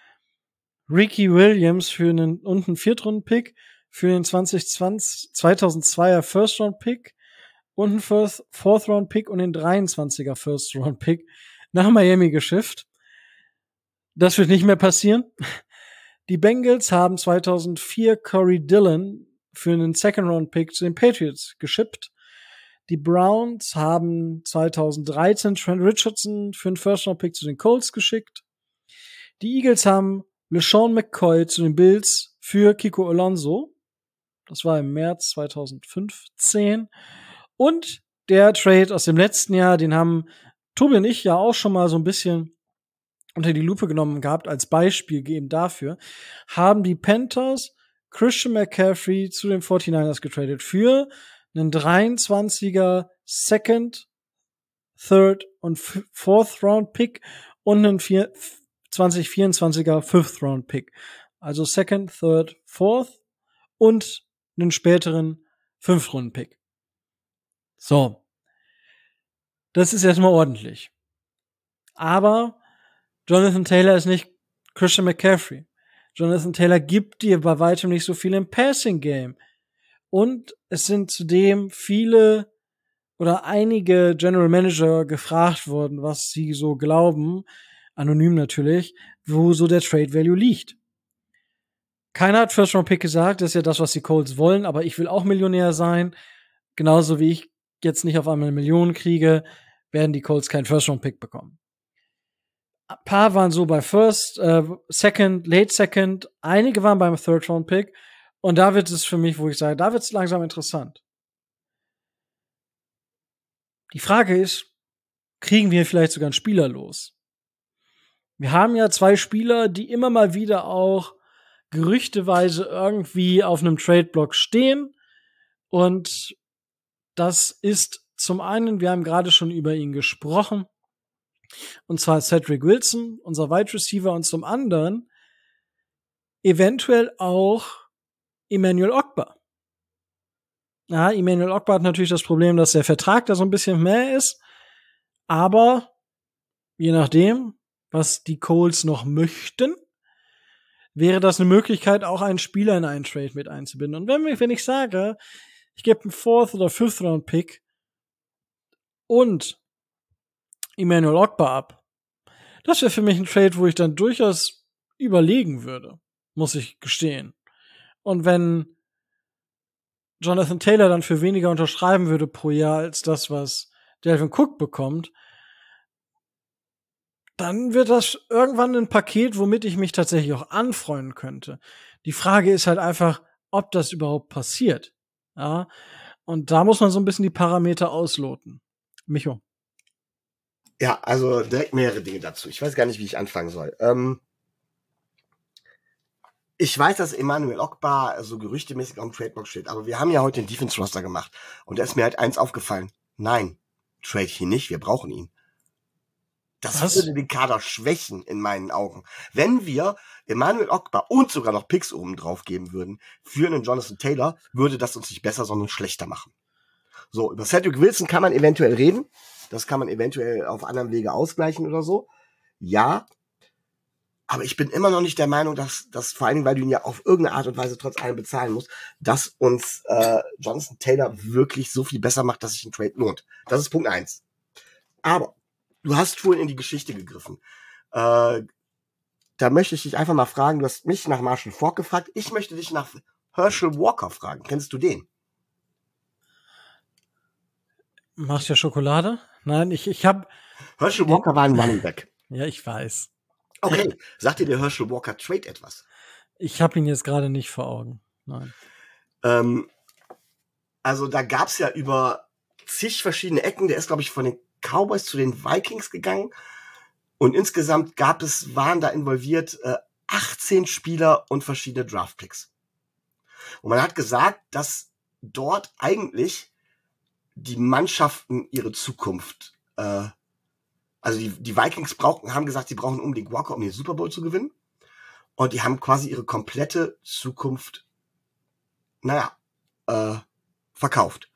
Ricky Williams für einen und einen Viertrunden-Pick für den zwanzig zwanzig, zweitausendzweier First-Round-Pick und einen Fourth-Round-Pick und den dreiundzwanziger First-Round-Pick nach Miami geschifft. Das wird nicht mehr passieren. Die Bengals haben zweitausendvier Corey Dillon für einen Second-Round-Pick zu den Patriots geschippt. Die Browns haben zweitausenddreizehn Trent Richardson für einen First-Round-Pick zu den Colts geschickt. Die Eagles haben LeSean McCoy zu den Bills für Kiko Alonso. Das war im März zweitausendfünfzehn. Und der Trade aus dem letzten Jahr, den haben Tobi und ich ja auch schon mal so ein bisschen unter die Lupe genommen gehabt, als Beispiel gegeben dafür, haben die Panthers Christian McCaffrey zu den forty-niners getradet für einen dreiundzwanziger Second, Third und Fourth Round Pick und einen zwanzig vierundzwanziger Fifth Round Pick. Also Second, Third, Fourth und einen späteren Fifth Round Pick. So. Das ist erstmal ordentlich. Aber Jonathan Taylor ist nicht Christian McCaffrey. Jonathan Taylor gibt dir bei weitem nicht so viel im Passing Game. Und es sind zudem viele oder einige General Manager gefragt worden, was sie so glauben, anonym natürlich, wo so der Trade Value liegt. Keiner hat First Round Pick gesagt, das ist ja das, was die Colts wollen, aber ich will auch Millionär sein. Genauso wie ich jetzt nicht auf einmal eine Million kriege, werden die Colts keinen First Round Pick bekommen. Ein paar waren so bei First, äh, Second, Late Second, einige waren beim Third Round Pick. Und da wird es für mich, wo ich sage, da wird es langsam interessant. Die Frage ist, kriegen wir vielleicht sogar einen Spieler los? Wir haben ja zwei Spieler, die immer mal wieder auch gerüchteweise irgendwie auf einem Trade-Block stehen. Und das ist zum einen, wir haben gerade schon über ihn gesprochen, und zwar Cedric Wilson, unser Wide Receiver, und zum anderen eventuell auch Emmanuel Ogbah. Ja, Emmanuel Ogbah hat natürlich das Problem, dass der Vertrag da so ein bisschen mehr ist, aber je nachdem, was die Colts noch möchten, wäre das eine Möglichkeit, auch einen Spieler in einen Trade mit einzubinden. Und wenn, wenn ich sage, ich gebe einen Fourth- oder Fifth-Round-Pick und Emmanuel Ogbah ab, das wäre für mich ein Trade, wo ich dann durchaus überlegen würde, muss ich gestehen. Und wenn Jonathan Taylor dann für weniger unterschreiben würde pro Jahr als das, was Dalvin Cook bekommt, dann wird das irgendwann ein Paket, womit ich mich tatsächlich auch anfreunden könnte. Die Frage ist halt einfach, ob das überhaupt passiert. Ja, und da muss man so ein bisschen die Parameter ausloten. Micho. Ja, also direkt mehrere Dinge dazu. Ich weiß gar nicht, wie ich anfangen soll. Ähm, ich weiß, dass Emmanuel Ogbah so gerüchtemäßig auf dem Tradebox steht, aber wir haben ja heute den Defense-Roster gemacht. Und da ist mir halt eins aufgefallen. Nein, trade ich ihn nicht, wir brauchen ihn. Das Was? würde den Kader schwächen, in meinen Augen. Wenn wir Emmanuel Ogbah und sogar noch Picks oben drauf geben würden für einen Jonathan Taylor, würde das uns nicht besser, sondern schlechter machen. So, über Cedric Wilson kann man eventuell reden. Das kann man eventuell auf anderem Wege ausgleichen oder so. Ja. Aber ich bin immer noch nicht der Meinung, dass, dass vor allen Dingen, weil du ihn ja auf irgendeine Art und Weise trotz allem bezahlen musst, dass uns äh, Jonathan Taylor wirklich so viel besser macht, dass sich ein Trade lohnt. Das ist Punkt eins. Aber du hast vorhin in die Geschichte gegriffen. Äh, da möchte ich dich einfach mal fragen, du hast mich nach Marshall Faulk gefragt, ich möchte dich nach Herschel Walker fragen. Kennst du den? Machst du ja Schokolade? Nein, ich, ich hab... Herschel Walker war ein Running Back. Ja, ich weiß. Okay, sagt dir der Herschel Walker Trade etwas? Ich habe ihn jetzt gerade nicht vor Augen. Nein. Ähm, also da gab's ja über zig verschiedene Ecken. Der ist, glaube ich, von den Cowboys zu den Vikings gegangen. Und insgesamt gab es, waren da involviert äh, achtzehn Spieler und verschiedene Draftpicks. Und man hat gesagt, dass dort eigentlich die Mannschaften ihre Zukunft, äh, also die, die Vikings brauchten, haben gesagt, sie brauchen unbedingt Walker, um den Super Bowl zu gewinnen. Und die haben quasi ihre komplette Zukunft, naja, äh, verkauft.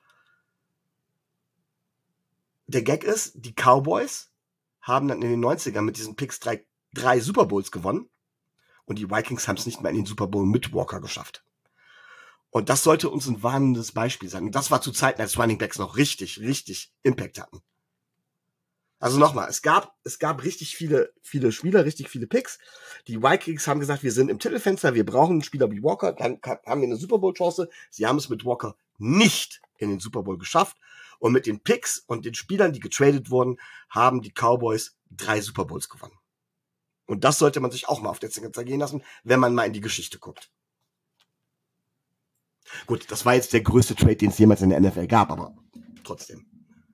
Der Gag ist, die Cowboys haben dann in den neunzigern mit diesen Picks drei, drei Super Bowls gewonnen. Und die Vikings haben es nicht mehr in den Super Bowl mit Walker geschafft. Und das sollte uns ein warnendes Beispiel sein. Und das war zu Zeiten, als Running Backs noch richtig, richtig Impact hatten. Also nochmal, es gab, es gab richtig viele, viele Spieler, richtig viele Picks. Die Vikings haben gesagt, wir sind im Titelfenster, wir brauchen einen Spieler wie Walker, dann haben wir eine Super Bowl Chance. Sie haben es mit Walker nicht in den Super Bowl geschafft. Und mit den Picks und den Spielern, die getradet wurden, haben die Cowboys drei Super Bowls gewonnen. Und das sollte man sich auch mal auf der Zunge zergehen lassen, wenn man mal in die Geschichte guckt. Gut, das war jetzt der größte Trade, den es jemals in der N F L gab, aber trotzdem.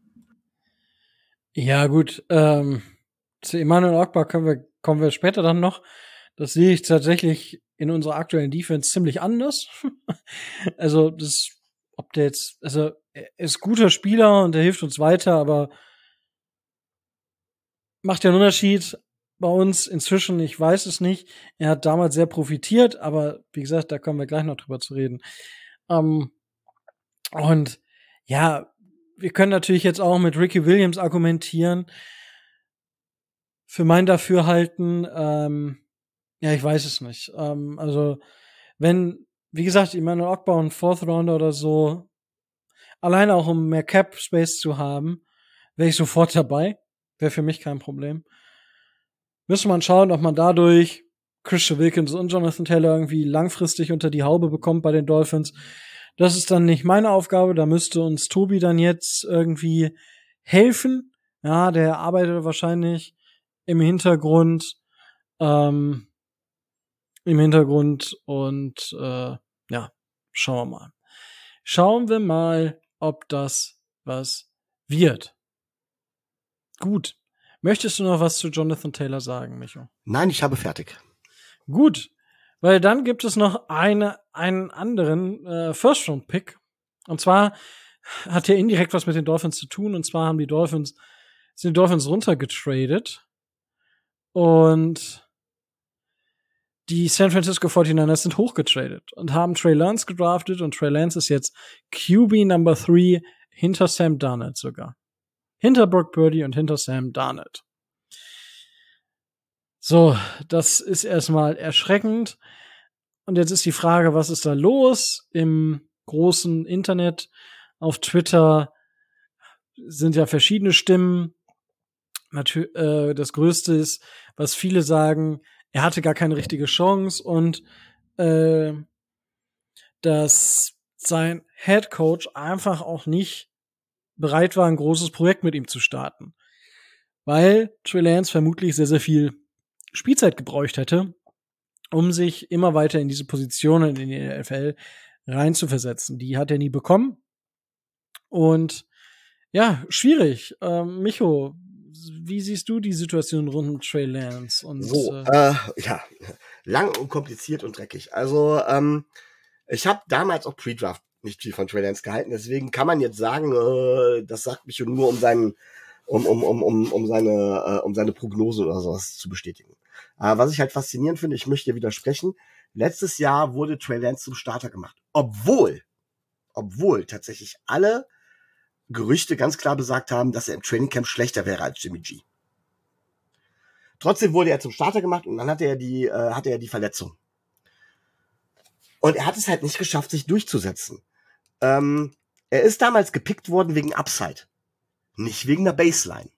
Ja, gut. Ähm, zu Emmanuel Ogbah können wir, kommen wir später dann noch. Das sehe ich tatsächlich in unserer aktuellen Defense ziemlich anders. Also, das, ob der jetzt, also, er ist guter Spieler und er hilft uns weiter, aber macht ja einen Unterschied bei uns inzwischen, ich weiß es nicht. Er hat damals sehr profitiert, aber wie gesagt, da kommen wir gleich noch drüber zu reden. Um, und ja, wir können natürlich jetzt auch mit Ricky Williams argumentieren. Für mein Dafürhalten, ähm, ja, ich weiß es nicht. Ähm, also, wenn, wie gesagt, Emmanuel Ogbah und Fourth Rounder oder so, alleine auch um mehr Cap Space zu haben, wäre ich sofort dabei. Wäre für mich kein Problem. Müsste man schauen, ob man dadurch Christian Wilkins und Jonathan Taylor irgendwie langfristig unter die Haube bekommt bei den Dolphins. Das ist dann nicht meine Aufgabe, da müsste uns Tobi dann jetzt irgendwie helfen. Ja, der arbeitet wahrscheinlich im Hintergrund, ähm, im Hintergrund und äh, ja, schauen wir mal. Schauen wir mal, ob das was wird. Gut. Möchtest du noch was zu Jonathan Taylor sagen, Micho? Nein, ich habe fertig. Gut, weil dann gibt es noch eine, einen anderen äh, First-Round-Pick. Und zwar hat er indirekt was mit den Dolphins zu tun. Und zwar haben die Dolphins, sind die Dolphins runtergetradet. Und die San Francisco forty-niners sind hochgetradet und haben Trey Lance gedraftet. Und Trey Lance ist jetzt Q B Number three hinter Sam Darnold sogar. Hinter Brock Purdy und hinter Sam Darnold. So, das ist erstmal erschreckend. Und jetzt ist die Frage, was ist da los im großen Internet? Auf Twitter sind ja verschiedene Stimmen. Natür- äh, das Größte ist, was viele sagen, er hatte gar keine richtige Chance und äh, dass sein Head Coach einfach auch nicht bereit war, ein großes Projekt mit ihm zu starten. Weil Trey Lance vermutlich sehr, sehr viel Spielzeit gebraucht hätte, um sich immer weiter in diese Positionen in die N F L reinzuversetzen. Die hat er nie bekommen. Und ja, schwierig. Ähm, Micho, wie siehst du die Situation rund um Trey Lance? Und, So, äh, äh, ja, lang und kompliziert und dreckig. Also, ähm, ich habe damals auch Pre-Draft nicht viel von Trey Lance gehalten, deswegen kann man jetzt sagen, äh, das sagt mich nur um seinen, um, um, um, um, um seine, äh, um seine Prognose oder sowas zu bestätigen. Äh, was ich halt faszinierend finde, ich möchte dir widersprechen, letztes Jahr wurde Trey Lance zum Starter gemacht. Obwohl, obwohl tatsächlich alle Gerüchte ganz klar besagt haben, dass er im Trainingcamp schlechter wäre als Jimmy G. Trotzdem wurde er zum Starter gemacht und dann hatte er die, äh, hatte er die Verletzung. Und er hat es halt nicht geschafft, sich durchzusetzen. Ähm, er ist damals gepickt worden wegen Upside, nicht wegen der Baseline.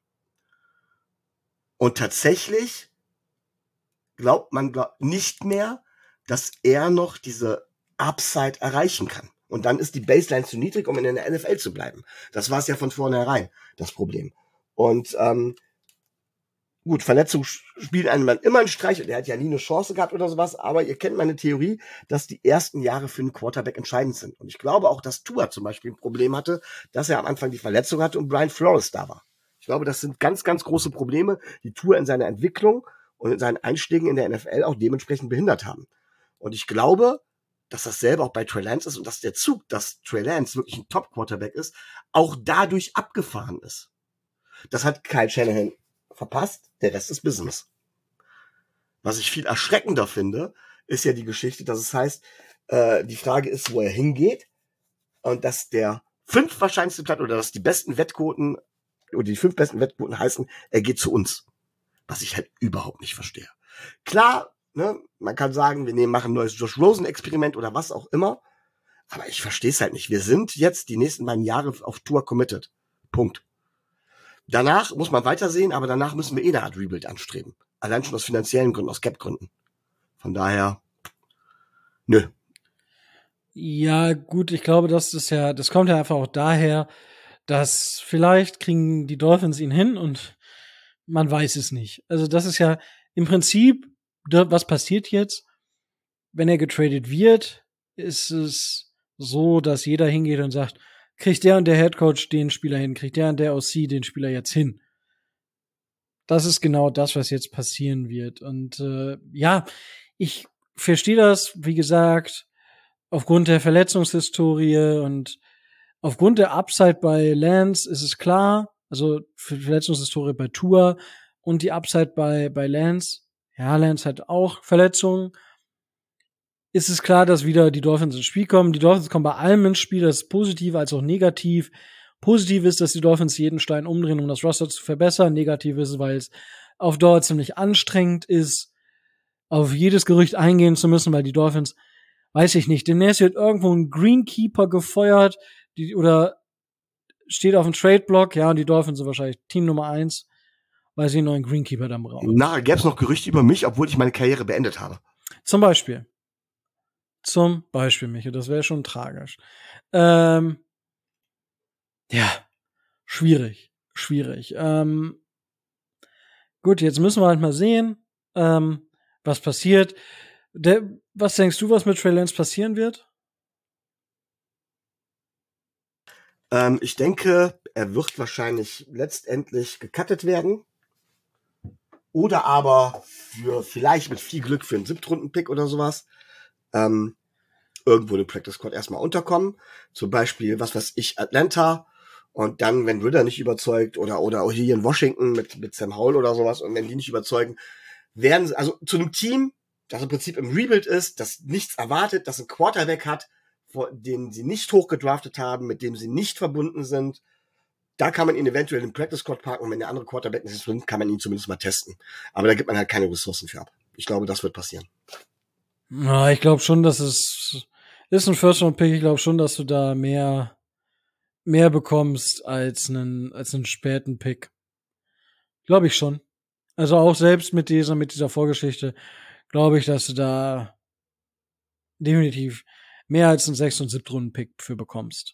Und tatsächlich glaubt man glaub, nicht mehr, dass er noch diese Upside erreichen kann. Und dann ist die Baseline zu niedrig, um in der N F L zu bleiben. Das war es ja von vornherein, das Problem. Und ähm, gut, Verletzung spielt einem Mann immer einen Streich und er hat ja nie eine Chance gehabt oder sowas, aber ihr kennt meine Theorie, dass die ersten Jahre für einen Quarterback entscheidend sind. Und ich glaube auch, dass Tua zum Beispiel ein Problem hatte, dass er am Anfang die Verletzung hatte und Brian Flores da war. Ich glaube, das sind ganz, ganz große Probleme, die Tua in seiner Entwicklung und in seinen Einstiegen in der N F L auch dementsprechend behindert haben. Und ich glaube, dass das selber auch bei Trey Lance ist und dass der Zug, dass Trey Lance wirklich ein Top-Quarterback ist, auch dadurch abgefahren ist. Das hat Kyle Shanahan verpasst, der Rest ist Business. Was ich viel erschreckender finde, ist ja die Geschichte, dass es heißt, äh, die Frage ist, wo er hingeht und dass der fünf wahrscheinlichste Platz oder dass die besten Wettquoten oder die fünf besten Wettquoten heißen, er geht zu uns. Was ich halt überhaupt nicht verstehe. Klar, ne, man kann sagen, wir nehmen, machen ein neues Josh Rosen-Experiment oder was auch immer, aber ich verstehe es halt nicht. Wir sind jetzt die nächsten beiden Jahre auf Tour committed. Punkt. Danach muss man weitersehen, aber danach müssen wir eh eine Art Rebuild anstreben. Allein schon aus finanziellen Gründen, aus Cap-Gründen. Von daher, nö. ja, gut, ich glaube, das ist ja, das kommt ja einfach auch daher, dass vielleicht kriegen die Dolphins ihn hin und man weiß es nicht. Also das ist ja im Prinzip, was passiert jetzt? Wenn er getradet wird, ist es so, dass jeder hingeht und sagt, kriegt der und der Headcoach den Spieler hin, kriegt der und der O C den Spieler jetzt hin. Das ist genau das, was jetzt passieren wird. Und äh, ja, ich verstehe das, wie gesagt, aufgrund der Verletzungshistorie und aufgrund der Upside bei Lance ist es klar, also Verletzungshistorie bei Tua und die Upside bei, bei Lance. Ja, Lance hat auch Verletzungen. Ist es klar, dass wieder die Dolphins ins Spiel kommen. Die Dolphins kommen bei allem ins Spiel, das ist positiv als auch negativ. Positiv ist, dass die Dolphins jeden Stein umdrehen, um das Roster zu verbessern. Negativ ist es, weil es auf Dauer ziemlich anstrengend ist, auf jedes Gerücht eingehen zu müssen, weil die Dolphins, weiß ich nicht, demnächst wird irgendwo ein Greenkeeper gefeuert, die, oder steht auf dem Trade-Block, ja, und die Dolphins sind wahrscheinlich Team Nummer eins, weil sie einen neuen Greenkeeper dann brauchen. Nachher gäbe es noch Gerüchte über mich, obwohl ich meine Karriere beendet habe. Zum Beispiel. Zum Beispiel, Michael, das wäre schon tragisch. Ähm, ja, schwierig, schwierig. Ähm, gut, jetzt müssen wir halt mal sehen, ähm, was passiert. Der, was denkst du, was mit Trey Lance passieren wird? Ähm, ich denke, er wird wahrscheinlich letztendlich gecuttet werden. Oder aber für vielleicht mit viel Glück für einen Siebtrunden-Pick oder sowas ähm, irgendwo in den Practice Squad erstmal unterkommen. Zum Beispiel, was weiß ich, Atlanta. Und dann, wenn Ridder nicht überzeugt oder oder auch hier in Washington mit mit Sam Howell oder sowas und wenn die nicht überzeugen, werden sie also zu einem Team, das im Prinzip im Rebuild ist, das nichts erwartet, das einen Quarterback hat, vor den sie nicht hochgedraftet haben, mit dem sie nicht verbunden sind, da kann man ihn eventuell im Practice Squad parken und wenn der andere Quarterback nicht ist, kann man ihn zumindest mal testen. Aber da gibt man halt keine Ressourcen für ab. Ich glaube, das wird passieren. Ja, ich glaube schon, dass es ist ein First-Round-Pick. Ich glaube schon, dass du da mehr mehr bekommst als einen als einen späten Pick. Glaube ich schon. Also auch selbst mit dieser mit dieser Vorgeschichte glaube ich, dass du da definitiv mehr als einen sechs- und siebten-Runden-Pick für bekommst.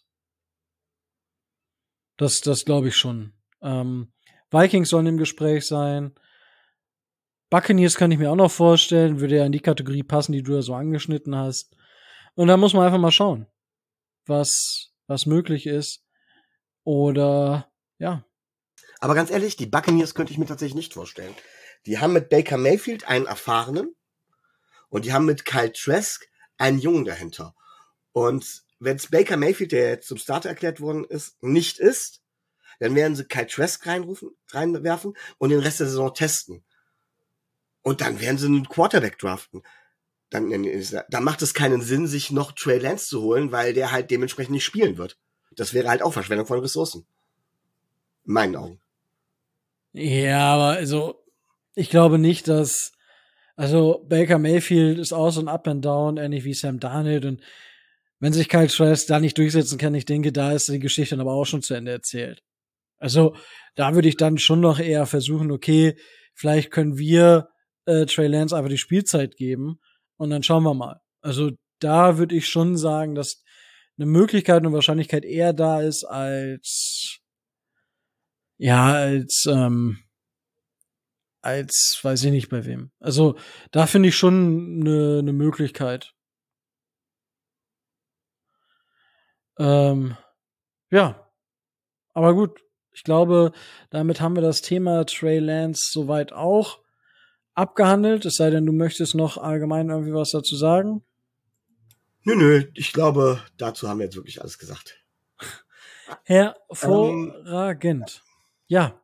Das das glaube ich schon. Ähm, Vikings sollen im Gespräch sein. Buccaneers kann ich mir auch noch vorstellen, würde ja in die Kategorie passen, die du da so angeschnitten hast. Und da muss man einfach mal schauen, was was möglich ist. Oder ja. Aber ganz ehrlich, die Buccaneers könnte ich mir tatsächlich nicht vorstellen. Die haben mit Baker Mayfield einen erfahrenen und die haben mit Kyle Trask einen Jungen dahinter. Und wenn es Baker Mayfield, der jetzt zum Starter erklärt worden ist, nicht ist, dann werden sie Kyle Trask reinrufen, reinwerfen und den Rest der Saison testen. Und dann werden sie einen Quarterback draften. Dann, dann macht es keinen Sinn, sich noch Trey Lance zu holen, weil der halt dementsprechend nicht spielen wird. Das wäre halt auch Verschwendung von Ressourcen. In meinen Augen. Ja, aber also, ich glaube nicht, dass, also Baker Mayfield ist auch so ein Up and Down, ähnlich wie Sam Darnold. Und wenn sich Kyle Trask da nicht durchsetzen kann, ich denke, da ist die Geschichte dann aber auch schon zu Ende erzählt. Also, da würde ich dann schon noch eher versuchen, okay, vielleicht können wir äh, Trey Lance einfach die Spielzeit geben und dann schauen wir mal. Also, da würde ich schon sagen, dass eine Möglichkeit und Wahrscheinlichkeit eher da ist als ja, als ähm, als weiß ich nicht bei wem. Also, da finde ich schon eine ne Möglichkeit. Ähm, ja, aber gut. Ich glaube, damit haben wir das Thema Trey Lance soweit auch abgehandelt. Es sei denn, du möchtest noch allgemein irgendwie was dazu sagen. Nö, nö, ich glaube, dazu haben wir jetzt wirklich alles gesagt. Hervorragend. Ähm, ja.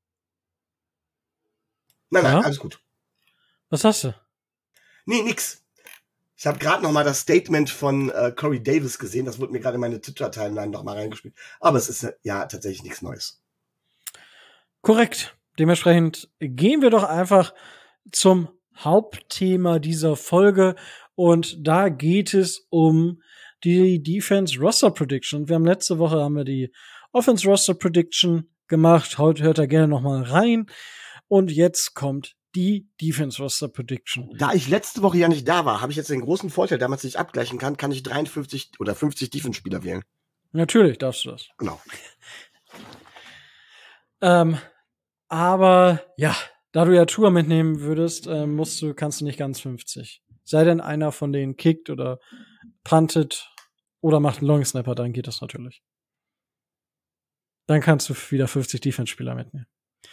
Nein, nein, ja? alles gut. Was hast du? Nee, nix. Ich habe gerade noch mal das Statement von äh, Corey Davis gesehen. Das wurde mir gerade in meine Twitter-Timeline noch mal reingespielt. Aber es ist ja tatsächlich nichts Neues. Korrekt. Dementsprechend gehen wir doch einfach zum Hauptthema dieser Folge. Und da geht es um die Defense Roster Prediction. Wir haben letzte Woche haben wir die Offense Roster Prediction gemacht. Heute hört da gerne noch mal rein. Und jetzt kommt die Defense Roster Prediction. Da ich letzte Woche ja nicht da war, habe ich jetzt den großen Vorteil, damit ich abgleichen kann, kann ich dreiundfünfzig oder fünfzig Defense-Spieler wählen. Natürlich darfst du das. Genau. ähm, aber ja, da du ja Tour mitnehmen würdest, äh, musst du, kannst du nicht ganz fünfzig. Sei denn einer von denen kickt oder puntet oder macht einen Long Snapper, dann geht das natürlich. Dann kannst du wieder fünfzig Defense-Spieler mitnehmen.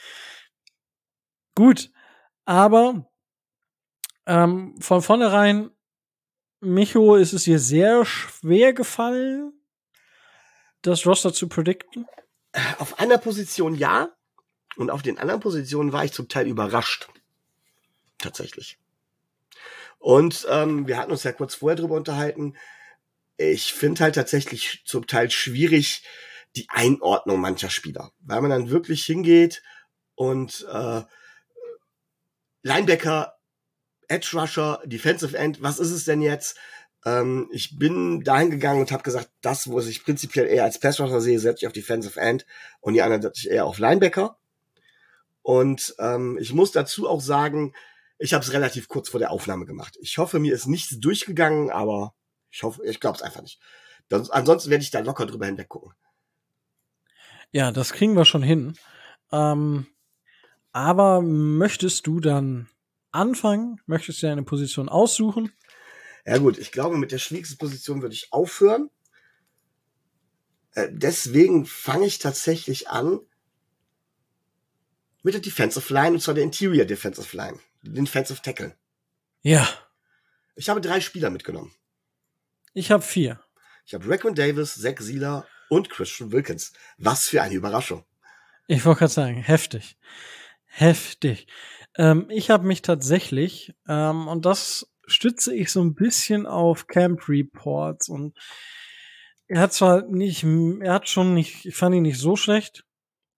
Gut, aber ähm, von vornherein, Micho, ist es dir sehr schwer gefallen, das Roster zu predikten? Auf einer Position ja, und auf den anderen Positionen war ich zum Teil überrascht. Tatsächlich. Und ähm, wir hatten uns ja kurz vorher drüber unterhalten. Ich finde halt tatsächlich zum Teil schwierig die Einordnung mancher Spieler, weil man dann wirklich hingeht und äh, Linebacker, Edge Rusher, Defensive End, was ist es denn jetzt? Ähm, ich bin dahin gegangen und habe gesagt, das, wo ich prinzipiell eher als Pass Rusher sehe, setze ich auf Defensive End und die anderen setze ich eher auf Linebacker. Und ähm, ich muss dazu auch sagen, ich habe es relativ kurz vor der Aufnahme gemacht. Ich hoffe, mir ist nichts durchgegangen, aber ich hoffe, ich glaube es einfach nicht. Das, ansonsten werde ich da locker drüber hinweg gucken. Ja, das kriegen wir schon hin. Ähm, aber möchtest du dann anfangen? Möchtest du eine Position aussuchen? Ja gut, ich glaube, mit der schwierigsten Position würde ich aufhören. Äh, deswegen fange ich tatsächlich an mit der Defensive Line, und zwar der Interior Defensive Line, den Defensive Tackle. Ja. Ich habe drei Spieler mitgenommen. Ich habe vier. Ich habe Raekwon Davis, Zach Sieler und Christian Wilkins. Was für eine Überraschung. Ich wollte gerade sagen, heftig. Heftig. Ähm, ich habe mich tatsächlich, ähm, und das stütze ich so ein bisschen auf Camp Reports, und er hat zwar nicht, er hat schon nicht, ich fand ihn nicht so schlecht,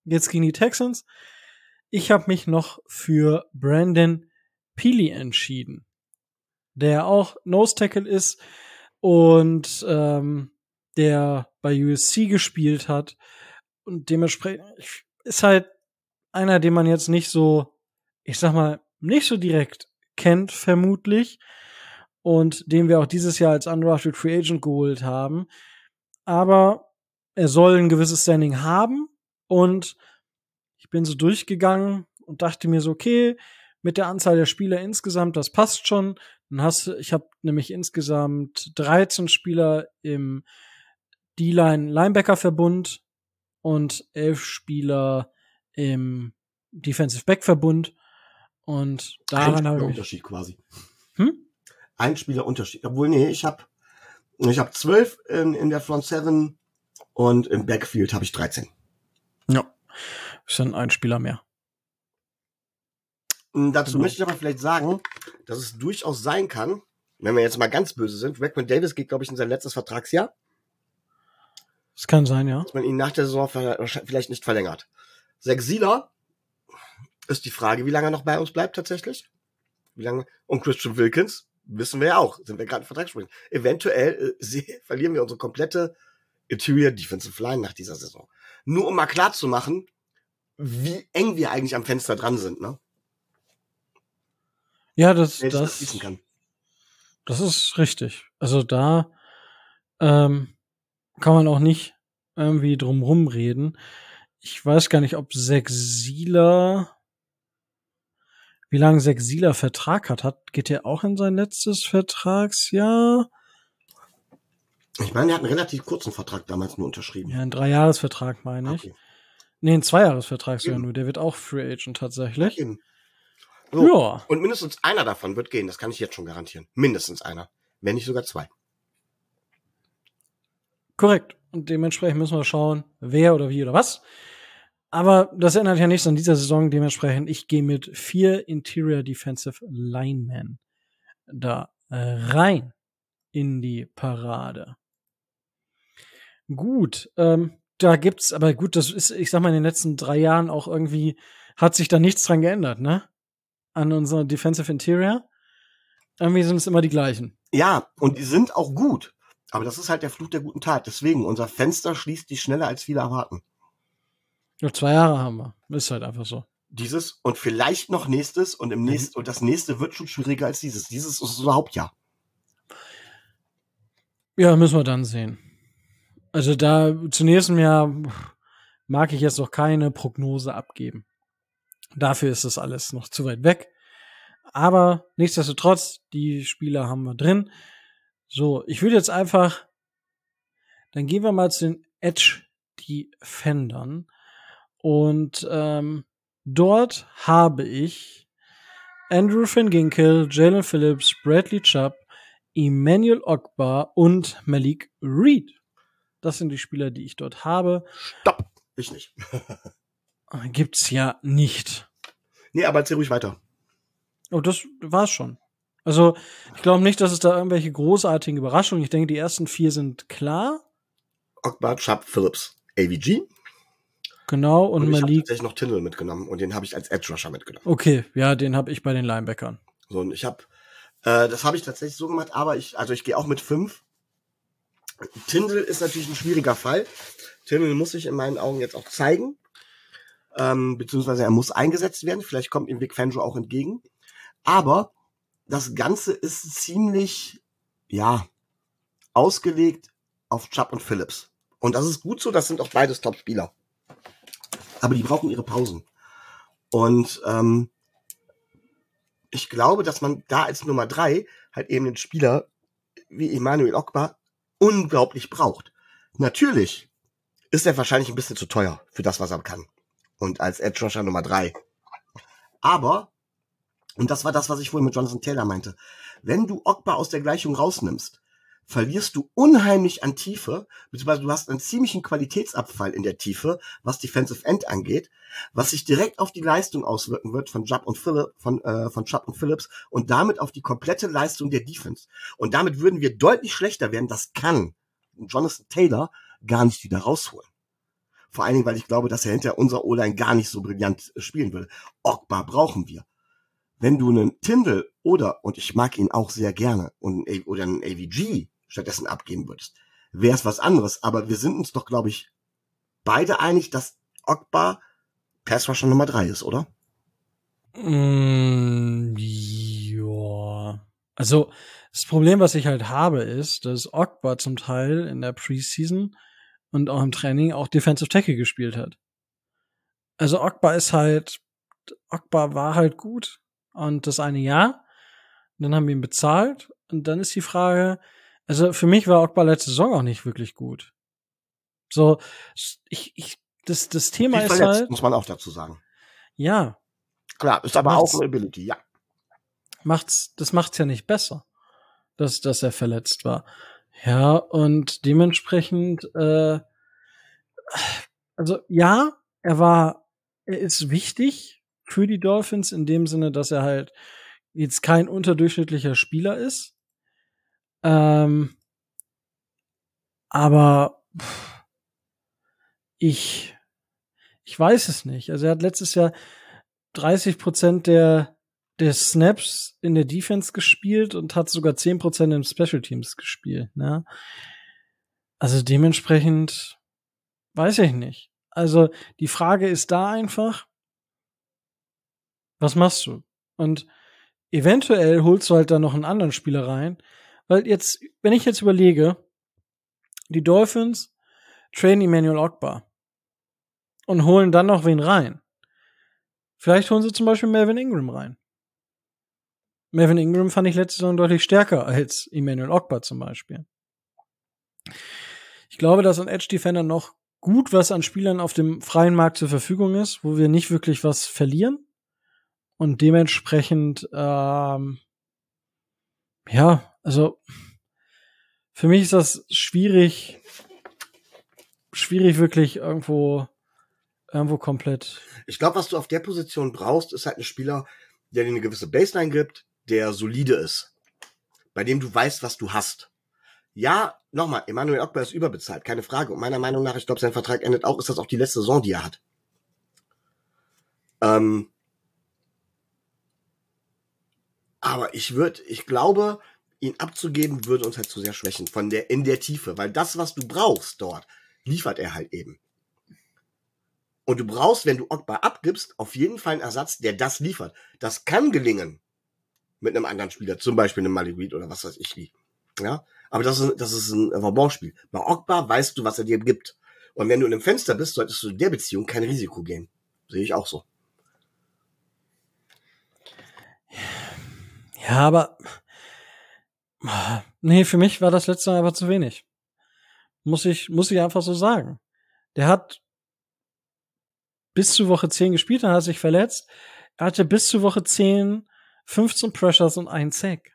jetzt gegen die Texans. Ich habe mich noch für Brandon Peely entschieden, der auch Nose Tackle ist und ähm, der bei U S C gespielt hat und dementsprechend ist halt einer, den man jetzt nicht so, ich sag mal, nicht so direkt kennt, vermutlich, und den wir auch dieses Jahr als Undrafted Free Agent geholt haben. Aber er soll ein gewisses Standing haben und ich bin so durchgegangen und dachte mir so, okay, mit der Anzahl der Spieler insgesamt, das passt schon. Dann hast du, ich habe nämlich insgesamt dreizehn Spieler im D-Line-Linebacker-Verbund und elf Spieler im Defensive-Back-Verbund. Und daran habe ich Unterschied quasi. Hm? Ein Spieler Unterschied. Obwohl, nee, ich habe ich hab zwölf in, in der Front Seven und im Backfield habe ich dreizehn. Ja, ist dann ein Spieler mehr. Dazu möchte ich aber vielleicht sagen, dass es durchaus sein kann, wenn wir jetzt mal ganz böse sind, Raekwon Davis geht, glaube ich, in sein letztes Vertragsjahr. Das kann sein, ja. Dass man ihn nach der Saison vielleicht nicht verlängert. Zach Sieler ist die Frage, wie lange er noch bei uns bleibt tatsächlich. Wie lange? Und Christian Wilkins wissen wir ja auch, sind wir gerade in Vertragsgesprächen. Eventuell äh, verlieren wir unsere komplette Interior Defensive Line nach dieser Saison. Nur um mal klar zu machen, wie eng wir eigentlich am Fenster dran sind, ne? Ja, das, das, das, das ist richtig. Also da ähm, kann man auch nicht irgendwie drum rumreden. Ich weiß gar nicht, ob Zach Sieler, wie lange Zach Sieler Vertrag hat. hat. Geht er auch in sein letztes Vertragsjahr? Ich meine, er hat einen relativ kurzen Vertrag damals nur unterschrieben. Ja, einen Dreijahresvertrag meine ich. Okay. Nee, einen Zweijahresvertrag sogar nur. Der wird auch Free Agent tatsächlich. Ja, so. Ja. Und mindestens einer davon wird gehen, das kann ich jetzt schon garantieren. Mindestens einer, wenn nicht sogar zwei. Korrekt. Und dementsprechend müssen wir schauen, wer oder wie oder was. Aber das ändert ja nichts an dieser Saison. Dementsprechend, ich gehe mit vier Interior Defensive Linemen da rein in die Parade. Gut, ähm, da gibt's, aber gut, das ist, ich sag mal, in den letzten drei Jahren auch irgendwie, hat sich da nichts dran geändert, ne? An unserer Defensive Interior. Irgendwie sind es immer die gleichen. Ja, und die sind auch gut. Aber das ist halt der Fluch der guten Tat. Deswegen, unser Fenster schließt sich schneller, als viele erwarten. Nur zwei Jahre haben wir. Ist halt einfach so. Dieses und vielleicht noch nächstes und im nächsten, mhm. und das nächste wird schon schwieriger als dieses. Dieses ist unser Hauptjahr. Ja, müssen wir dann sehen. Also da zu nächstem Jahr mag ich jetzt noch keine Prognose abgeben. Dafür ist das alles noch zu weit weg. Aber nichtsdestotrotz, die Spieler haben wir drin. So, ich würde jetzt einfach, dann gehen wir mal zu den Edge-Defendern. Und ähm, dort habe ich Andrew Van Ginkel, Jalen Phillips, Bradley Chubb, Emmanuel Ogbah und Malik Reed. Das sind die Spieler, die ich dort habe. Stopp! Ich nicht. Gibt's ja nicht. Nee, aber erzähl ruhig weiter. Oh, das war's schon. Also, ich glaube nicht, dass es da irgendwelche großartigen Überraschungen. Ich denke, die ersten vier sind klar. Ogbah, Chubb, Phillips, A V G. Genau, und, und ich Malik. Ich habe tatsächlich noch Tindall mitgenommen und den habe ich als Edge Rusher mitgenommen. Okay, ja, den habe ich bei den Linebackern. So, und ich habe, äh, das habe ich tatsächlich so gemacht, aber ich, also ich gehe auch mit fünf. Tindall ist natürlich ein schwieriger Fall. Tindall muss sich in meinen Augen jetzt auch zeigen, ähm, beziehungsweise er muss eingesetzt werden. Vielleicht kommt ihm Vic Fangio auch entgegen. Aber das Ganze ist ziemlich, ja, ausgelegt auf Chubb und Phillips. Und das ist gut so, das sind auch beides Top-Spieler. Aber die brauchen ihre Pausen. Und ähm, ich glaube, dass man da als Nummer drei halt eben einen Spieler wie Emmanuel Ogbah unglaublich braucht. Natürlich ist er wahrscheinlich ein bisschen zu teuer für das, was er kann. Und als Edge Rusher Nummer drei. Aber, und das war das, was ich vorhin mit Jonathan Taylor meinte, wenn du Ogbah aus der Gleichung rausnimmst, verlierst du unheimlich an Tiefe, beziehungsweise du hast einen ziemlichen Qualitätsabfall in der Tiefe, was Defensive End angeht, was sich direkt auf die Leistung auswirken wird von Chubb und Phillips, von, äh, von Chubb und Phillips und damit auf die komplette Leistung der Defense. Und damit würden wir deutlich schlechter werden. Das kann Jonathan Taylor gar nicht wieder rausholen. Vor allen Dingen, weil ich glaube, dass er hinter unserer O-Line gar nicht so brillant spielen würde. Ogba brauchen wir. Wenn du einen Tindall oder, und ich mag ihn auch sehr gerne, und einen, oder einen A V G stattdessen abgeben würdest, wäre es was anderes. Aber wir sind uns doch, glaube ich, beide einig, dass Ogba Pass-Rusher Nummer drei ist, oder? Mm, ja. Also, das Problem, was ich halt habe, ist, dass Ogba zum Teil in der Preseason und auch im Training auch Defensive Tackle gespielt hat. Also Ogba ist halt, Ogba war halt gut und das eine Jahr, und dann haben wir ihn bezahlt und dann ist die Frage, also für mich war Ogba letzte Saison auch nicht wirklich gut. So, ich, ich, das, das Thema Viel ist verletzt, halt, muss man auch dazu sagen. ja, Klar, ist aber Macht's- auch eine Ability, ja. macht's, das macht's ja nicht besser, dass, dass er verletzt war. Ja, und dementsprechend, äh, also ja, er war, er ist wichtig für die Dolphins in dem Sinne, dass er halt jetzt kein unterdurchschnittlicher Spieler ist. Ähm, aber pff, ich, ich weiß es nicht. Also er hat letztes Jahr dreißig Prozent der, der Snaps in der Defense gespielt und hat sogar zehn Prozent in Special Teams gespielt. Ne? Also dementsprechend weiß ich nicht. Also die Frage ist da einfach, was machst du? Und eventuell holst du halt da noch einen anderen Spieler rein. Weil jetzt, wenn ich jetzt überlege, die Dolphins trainen Emmanuel Ogba und holen dann noch wen rein. Vielleicht holen sie zum Beispiel Melvin Ingram rein. Melvin Ingram fand ich letzte Saison deutlich stärker als Emmanuel Ogba zum Beispiel. Ich glaube, dass an Edge Defender noch gut was an Spielern auf dem freien Markt zur Verfügung ist, wo wir nicht wirklich was verlieren. Und dementsprechend, ähm, ja, also für mich ist das schwierig, schwierig wirklich irgendwo, irgendwo komplett. Ich glaube, was du auf der Position brauchst, ist halt ein Spieler, der dir eine gewisse Baseline gibt, der solide ist, bei dem du weißt, was du hast. Ja, nochmal, Emmanuel Ogba ist überbezahlt, keine Frage. Und meiner Meinung nach, ich glaube, sein Vertrag endet auch, ist das auch die letzte Saison, die er hat. Ähm, aber ich würde, ich glaube, ihn abzugeben, würde uns halt zu sehr schwächen von der, in der Tiefe, weil das, was du brauchst dort, liefert er halt eben. Und du brauchst, wenn du Ogba abgibst, auf jeden Fall einen Ersatz, der das liefert. Das kann gelingen mit einem anderen Spieler, zum Beispiel einem Malik Reed oder was weiß ich wie. Ja, aber das ist, das ist ein Vauban-Spiel. Bei Ogba weißt du, was er dir gibt. Und wenn du in einem Fenster bist, solltest du in der Beziehung kein Risiko gehen. Sehe ich auch so. Ja, aber nee, für mich war das letzte Mal aber zu wenig. Muss ich, muss ich einfach so sagen. Der hat bis zu Woche zehn gespielt, dann hat er sich verletzt. Er hatte bis zu Woche zehn fünfzehn Pressures und einen Sack.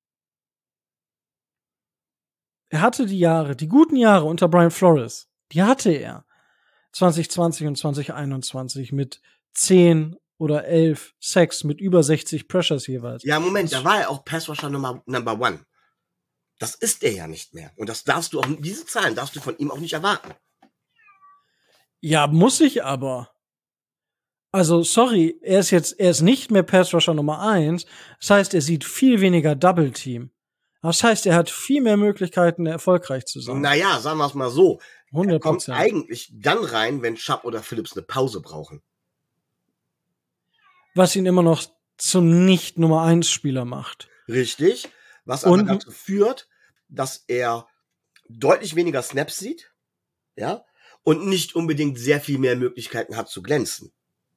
Er hatte die Jahre, die guten Jahre unter Brian Flores, die hatte er. zwanzig zwanzig und zwanzig einundzwanzig mit zehn oder elf Sacks mit über sechzig Pressures jeweils. Ja, Moment, da war er auch Passrusher Nummer, Number One. Das ist er ja nicht mehr. Und das darfst du auch, diese Zahlen darfst du von ihm auch nicht erwarten. Ja, muss ich aber. Also, sorry, er ist jetzt, er ist nicht mehr Passrusher Nummer eins. Das heißt, er sieht viel weniger Double Team. Das heißt, er hat viel mehr Möglichkeiten, erfolgreich zu sein. Naja, sagen wir es mal so. hundert Er kommt Prozent. eigentlich dann rein, wenn Schapp oder Phillips eine Pause brauchen. Was ihn immer noch zum Nicht-Nummer eins Spieler macht. Richtig. Was aber Und- dazu führt, dass er deutlich weniger Snaps sieht, ja, und nicht unbedingt sehr viel mehr Möglichkeiten hat zu glänzen.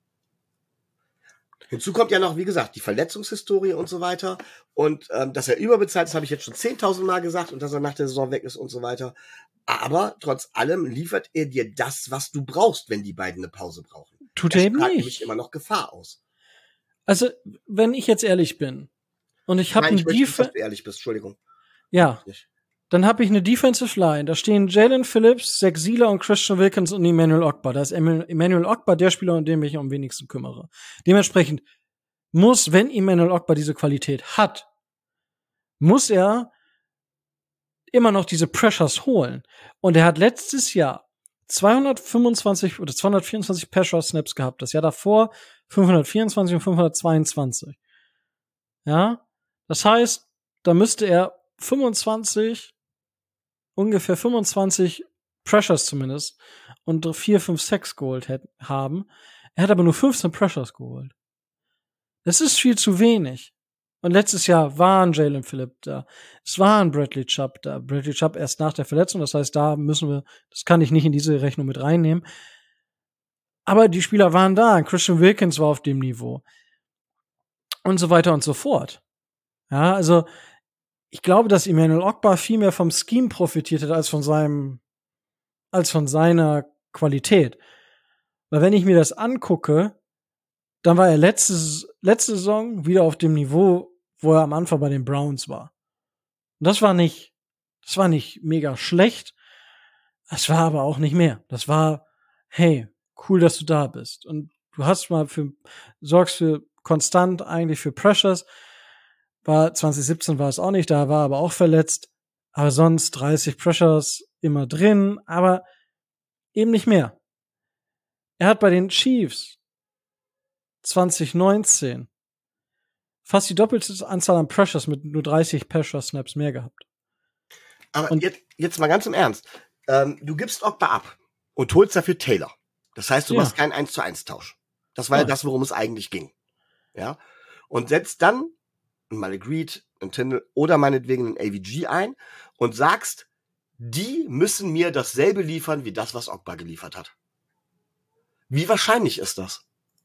Hinzu kommt ja noch, wie gesagt, die Verletzungshistorie und so weiter. Und ähm, dass er überbezahlt ist, habe ich jetzt schon zehntausend Mal gesagt, und dass er nach der Saison weg ist und so weiter. Aber trotz allem liefert er dir das, was du brauchst, wenn die beiden eine Pause brauchen. Tut er eben strahlt nicht. nämlich immer noch Gefahr aus. Also, wenn ich jetzt ehrlich bin und ich habe Nein, einen ich möchte nicht, dass Def- du ehrlich bist, Entschuldigung. ja, Nicht. dann habe ich eine Defensive Line. Da stehen Jalen Phillips, Zach Sieler und Christian Wilkins und Emmanuel Ogba. Da ist Emma- Emmanuel Ogba der Spieler, um den ich am wenigsten kümmere. Dementsprechend muss, wenn Emmanuel Ogba diese Qualität hat, muss er immer noch diese Pressures holen. Und er hat letztes Jahr zweihundertfünfundzwanzig oder zweihundertvierundzwanzig Pass-Rush-Snaps gehabt. Das Jahr davor fünfhundertvierundzwanzig und fünfhundertzweiundzwanzig. Ja, das heißt, da müsste er fünfundzwanzig, ungefähr fünfundzwanzig Pressures zumindest und vier, fünf Sacks geholt hätten, haben. Er hat aber nur fünfzehn Pressures geholt. Das ist viel zu wenig. Und letztes Jahr waren Jalen Phillip da. Es waren Bradley Chubb da. Bradley Chubb erst nach der Verletzung. Das heißt, da müssen wir, das kann ich nicht in diese Rechnung mit reinnehmen. Aber die Spieler waren da. Christian Wilkins war auf dem Niveau. Und so weiter und so fort. Ja, also, ich glaube, dass Emmanuel Ogbah viel mehr vom Scheme profitiert hat, als von seinem, als von seiner Qualität. Weil wenn ich mir das angucke, dann war er letzte, letzte Saison wieder auf dem Niveau, wo er am Anfang bei den Browns war. Und das war nicht, das war nicht mega schlecht. Es war aber auch nicht mehr. Das war, hey, cool, dass du da bist. Und du hast mal für, sorgst für konstant eigentlich für Pressures. War, zwanzig siebzehn war es auch nicht, da war aber auch verletzt. Aber sonst dreißig Pressures immer drin, aber eben nicht mehr. Er hat bei den Chiefs zwanzig neunzehn fast die doppelte Anzahl an Pressures mit nur dreißig Pressure-Snaps mehr gehabt. Aber und jetzt, jetzt mal ganz im Ernst. Ähm, du gibst Ogbah ab und holst dafür Taylor. Das heißt, du ja. machst keinen eins zu eins Tausch. Das war ja, ja das, worum es eigentlich ging. Ja. Und setzt dann Malik Reed, einen Tindall oder meinetwegen einen A V G ein und sagst, die müssen mir dasselbe liefern, wie das, was Ogbah geliefert hat. Wie wahrscheinlich ist das?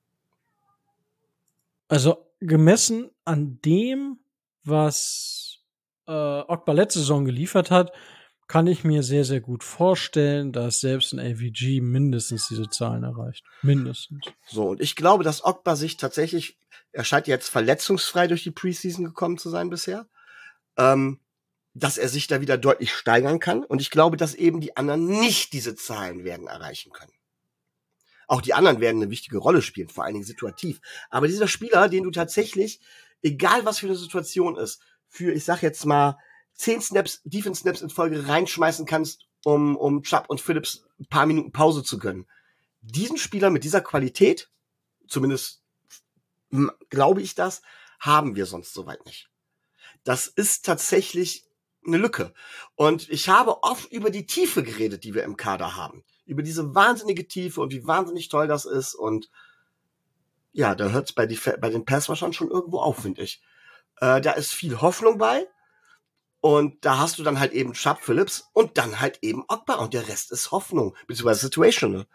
Also gemessen an dem, was äh, Ogbah letzte Saison geliefert hat, kann ich mir sehr, sehr gut vorstellen, dass selbst ein A V G mindestens diese Zahlen erreicht. Mindestens. So, und ich glaube, dass Ogbah sich tatsächlich, er scheint jetzt verletzungsfrei durch die Preseason gekommen zu sein bisher, ähm, dass er sich da wieder deutlich steigern kann. Und ich glaube, dass eben die anderen nicht diese Zahlen werden erreichen können. Auch die anderen werden eine wichtige Rolle spielen, vor allen Dingen situativ. Aber dieser Spieler, den du tatsächlich, egal was für eine Situation ist, für, ich sag jetzt mal, zehn Snaps, Defense-Snaps in Folge reinschmeißen kannst, um, um Chubb und Phillips ein paar Minuten Pause zu gönnen. Diesen Spieler mit dieser Qualität, zumindest m- glaube ich das, haben wir sonst soweit nicht. Das ist tatsächlich eine Lücke. Und ich habe oft über die Tiefe geredet, die wir im Kader haben. Über diese wahnsinnige Tiefe und wie wahnsinnig toll das ist. Und ja, da hört es bei, die, bei den Passrushern schon irgendwo auf, finde ich. Äh, da ist viel Hoffnung bei. Und da hast du dann halt eben Chubb, Phillips und dann halt eben Ogbah. Und der Rest ist Hoffnung, beziehungsweise Situational.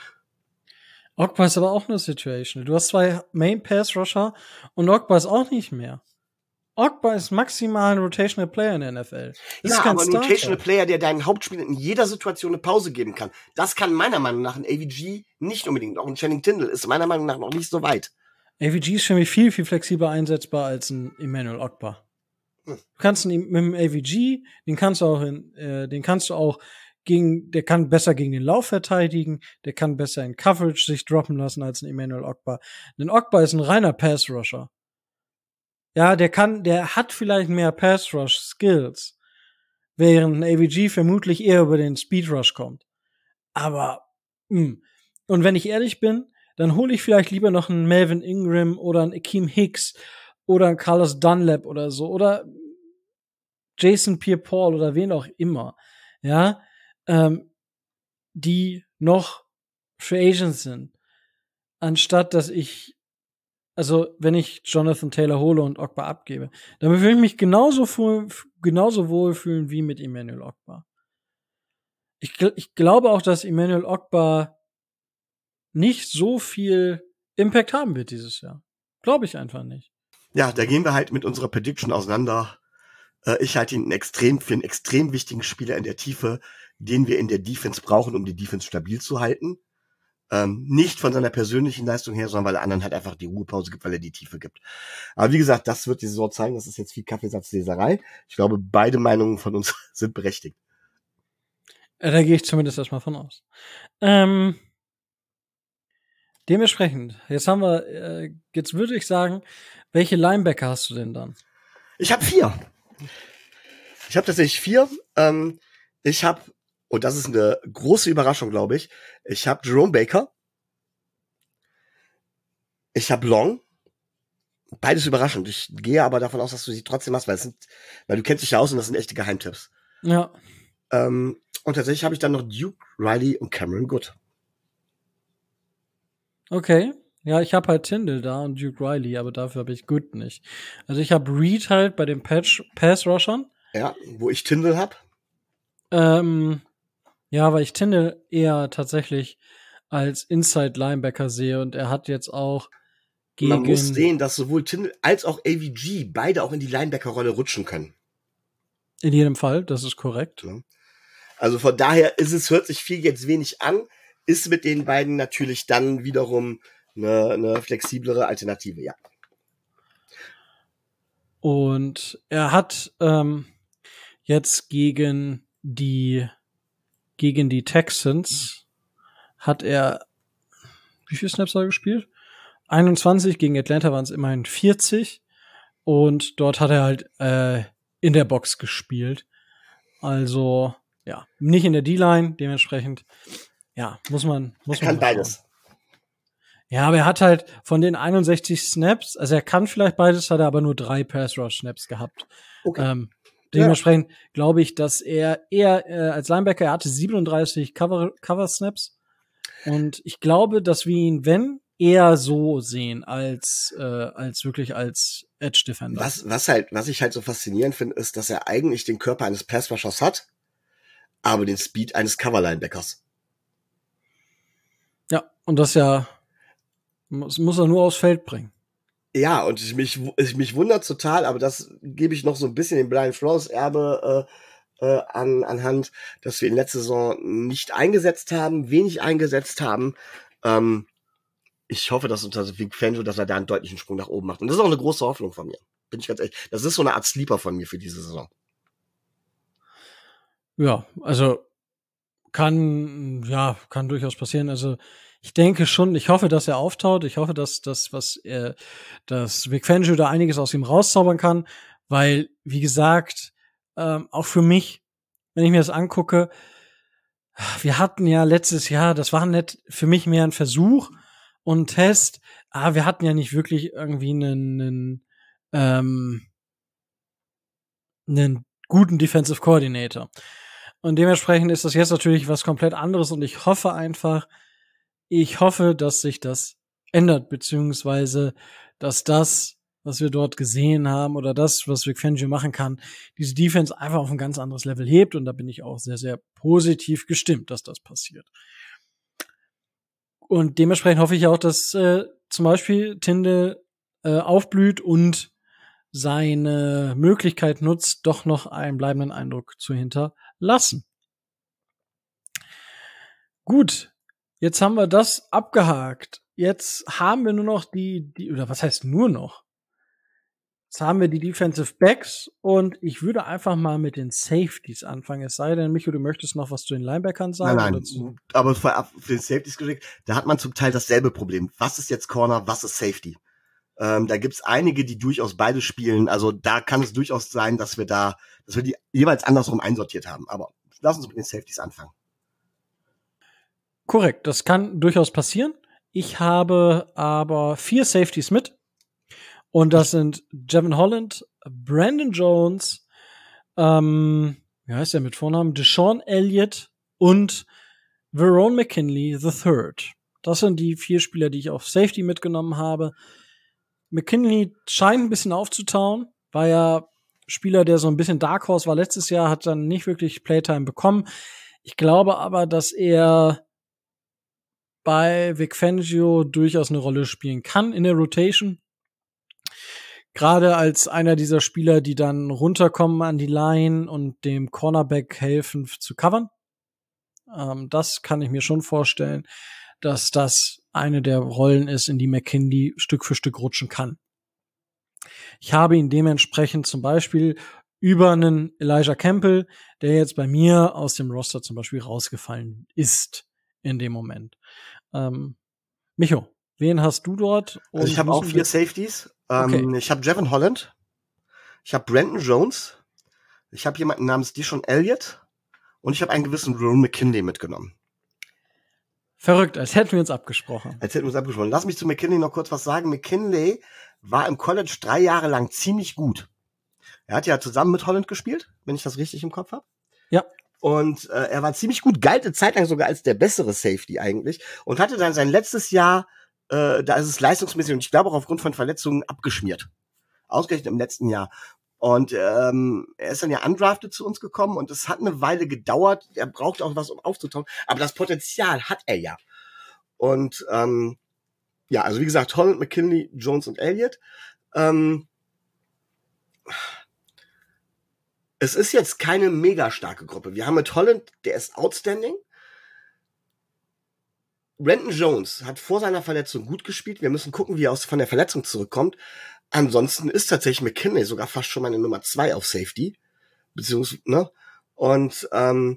Ogbah ist aber auch nur Situational. Du hast zwei Main Pass Rusher und Ogbah ist auch nicht mehr. Ogbah ist maximal ein Rotational Player in der N F L. Das ja, ist kein aber ein Starter. Rotational Player, der deinen Hauptspieler in jeder Situation eine Pause geben kann. Das kann meiner Meinung nach ein A V G nicht unbedingt. Auch ein Channing Tindall ist meiner Meinung nach noch nicht so weit. A V G ist für mich viel, viel flexibler einsetzbar als ein Emmanuel Ogbah. Hm. Du kannst ihn mit dem A V G, den kannst du auch in, äh, den kannst du auch gegen, der kann besser gegen den Lauf verteidigen, der kann besser in Coverage sich droppen lassen als ein Emmanuel Ogbah. Denn Ogbah ist ein reiner Pass-Rusher. Ja, der kann, der hat vielleicht mehr Pass-Rush-Skills, während ein A V G vermutlich eher über den Speed-Rush kommt. Aber, mh. Und wenn ich ehrlich bin, dann hole ich vielleicht lieber noch einen Melvin Ingram oder einen Akeem Hicks oder einen Carlos Dunlap oder so oder Jason Pierre-Paul oder wen auch immer, ja, ähm, die noch Free Agents sind, anstatt dass ich Also, wenn ich Jonathan Taylor hole und Ogbah abgebe, dann würde ich mich genauso, fu- genauso wohlfühlen wie mit Emmanuel Ogbah. Ich, ich glaube auch, dass Emmanuel Ogbah nicht so viel Impact haben wird dieses Jahr. Glaube ich einfach nicht. Ja, da gehen wir halt mit unserer Prediction auseinander. Äh, ich halte ihn extrem für einen extrem wichtigen Spieler in der Tiefe, den wir in der Defense brauchen, um die Defense stabil zu halten. Ähm, nicht von seiner persönlichen Leistung her, sondern weil er anderen halt einfach die Ruhepause gibt, weil er die Tiefe gibt. Aber wie gesagt, das wird die Saison zeigen. Das ist jetzt viel Kaffeesatzleserei. Ich glaube, beide Meinungen von uns sind berechtigt. Äh, da gehe ich zumindest erstmal von aus. Ähm, dementsprechend, jetzt haben wir, äh, jetzt würde ich sagen, welche Linebacker hast du denn dann? Ich habe vier. Ich habe tatsächlich vier. Ähm, ich habe und das ist eine große Überraschung, glaube ich. Ich habe Jerome Baker. Ich habe Long. Beides überraschend. Ich gehe aber davon aus, dass du sie trotzdem hast, weil, es sind, weil du kennst dich ja aus und das sind echte Geheimtipps. Ja. Ähm, und tatsächlich habe ich dann noch Duke Riley und Cameron Good. Okay. Ja, ich habe halt Tyndall da und Duke Riley, aber dafür habe ich Good nicht. Also ich habe Reed halt bei den Patch Pass-Rushern. Ja, wo ich Tyndall habe. Ähm, ja, weil ich Tyndall eher tatsächlich als Inside-Linebacker sehe und er hat jetzt auch gegen... Man muss sehen, dass sowohl Tyndall als auch A V G beide auch in die Linebacker-Rolle rutschen können. In jedem Fall, das ist korrekt. Ja. Also von daher ist es, hört sich viel jetzt wenig an, ist mit den beiden natürlich dann wiederum eine, eine flexiblere Alternative, ja. Und er hat ähm, jetzt gegen die gegen die Texans hat er wie viele Snaps hat er gespielt? einundzwanzig, gegen Atlanta waren es immerhin vierzig und dort hat er halt äh, in der Box gespielt. Also, ja, nicht in der D-Line, dementsprechend, ja, muss man, muss er man. kann beides. Ja, aber er hat halt von den einundsechzig Snaps, also er kann vielleicht beides, hat er aber nur drei Pass-Rush-Snaps gehabt. Okay. Ähm, dementsprechend ja. glaube ich, dass er eher äh, als Linebacker, er hatte siebenunddreißig Cover, Cover-Snaps und ich glaube, dass wir ihn, wenn, eher so sehen als äh, als wirklich als Edge Defender. Was was halt was ich halt so faszinierend finde, ist, dass er eigentlich den Körper eines Pass Rushers hat, aber den Speed eines Cover Linebackers. Ja, und das ja muss, muss er nur aufs Feld bringen. Ja, und ich mich ich mich wundert total, aber das gebe ich noch so ein bisschen den Brian Flores Erbe äh, äh, an anhand, dass wir in letzter Saison nicht eingesetzt haben, wenig eingesetzt haben. Ähm, Ich hoffe, dass unter Vic Fangio, dass er da einen deutlichen Sprung nach oben macht. Und das ist auch eine große Hoffnung von mir. Bin ich ganz ehrlich. Das ist so eine Art Sleeper von mir für diese Saison. Ja, also kann, ja, kann durchaus passieren. Also ich denke schon, ich hoffe, dass er auftaut. Ich hoffe, dass das, was er, dass Vic Fangio da einiges aus ihm rauszaubern kann. Weil, wie gesagt, ähm, auch für mich, wenn ich mir das angucke, wir hatten ja letztes Jahr, das war nicht für mich mehr ein Versuch und Test, ah, wir hatten ja nicht wirklich irgendwie einen, einen, ähm, einen guten Defensive Coordinator. Und dementsprechend ist das jetzt natürlich was komplett anderes und ich hoffe einfach, ich hoffe, dass sich das ändert, beziehungsweise, dass das, was wir dort gesehen haben oder das, was Vic Fangio machen kann, diese Defense einfach auf ein ganz anderes Level hebt und da bin ich auch sehr, sehr positiv gestimmt, dass das passiert. Und dementsprechend hoffe ich auch, dass äh, zum Beispiel Tinde äh, aufblüht und seine Möglichkeit nutzt, doch noch einen bleibenden Eindruck zu hinterlassen. Gut, jetzt haben wir das abgehakt. Jetzt haben wir nur noch die, die oder was heißt nur noch? Jetzt haben wir die Defensive Backs und ich würde einfach mal mit den Safeties anfangen. Es sei denn, Micho, du möchtest noch was zu den Linebackern sagen? Nein, oder zu- nein. Aber für, für den Safeties geschickt, da hat man zum Teil dasselbe Problem. Was ist jetzt Corner, was ist Safety? Ähm, da gibt's einige, die durchaus beide spielen. Also da kann es durchaus sein, dass wir da, dass wir die jeweils andersrum einsortiert haben. Aber lass uns mit den Safeties anfangen. Korrekt, das kann durchaus passieren. Ich habe aber vier Safeties mit. Und das sind Jevon Holland, Brandon Jones, ähm, wie heißt der mit Vornamen? Deshaun Elliott und Verone McKinley the Third. Das sind die vier Spieler, die ich auf Safety mitgenommen habe. McKinley scheint ein bisschen aufzutauen, war ja Spieler, der so ein bisschen Dark Horse war letztes Jahr, hat dann nicht wirklich Playtime bekommen. Ich glaube aber, dass er bei Vic Fangio durchaus eine Rolle spielen kann in der Rotation. Gerade als einer dieser Spieler, die dann runterkommen an die Line und dem Cornerback helfen zu covern. Ähm, das kann ich mir schon vorstellen, dass das eine der Rollen ist, in die McKinley Stück für Stück rutschen kann. Ich habe ihn dementsprechend zum Beispiel über einen Elijah Campbell, der jetzt bei mir aus dem Roster zum Beispiel rausgefallen ist in dem Moment. Ähm, Micho, wen hast du dort? Also ich habe auch vier Safeties. Okay. Ähm, ich habe Jevon Holland. Ich habe Brandon Jones. Ich habe jemanden namens Deshaun Elliott. Und ich habe einen gewissen Ron McKinley mitgenommen. Verrückt, als hätten wir uns abgesprochen. Als hätten wir uns abgesprochen. Lass mich zu McKinley noch kurz was sagen. McKinley war im College drei Jahre lang ziemlich gut. Er hat ja zusammen mit Holland gespielt, wenn ich das richtig im Kopf habe. Ja. Und äh, er war ziemlich gut, galt eine Zeit lang sogar als der bessere Safety eigentlich und hatte dann sein letztes Jahr, äh, da ist es leistungsmäßig und ich glaube auch aufgrund von Verletzungen abgeschmiert. Ausgerechnet im letzten Jahr. Und ähm, er ist dann ja undrafted zu uns gekommen und es hat eine Weile gedauert. Er braucht auch was, um aufzutauen. Aber das Potenzial hat er ja. Und ähm, ja, also wie gesagt, Holland, McKinley, Jones und Elliott. Ähm, es ist jetzt keine mega starke Gruppe. Wir haben mit Holland, der ist outstanding. Brandon Jones hat vor seiner Verletzung gut gespielt. Wir müssen gucken, wie er aus, von der Verletzung zurückkommt. Ansonsten ist tatsächlich McKinley sogar fast schon meine Nummer zwei auf Safety. Beziehungsweise, ne? Und ähm,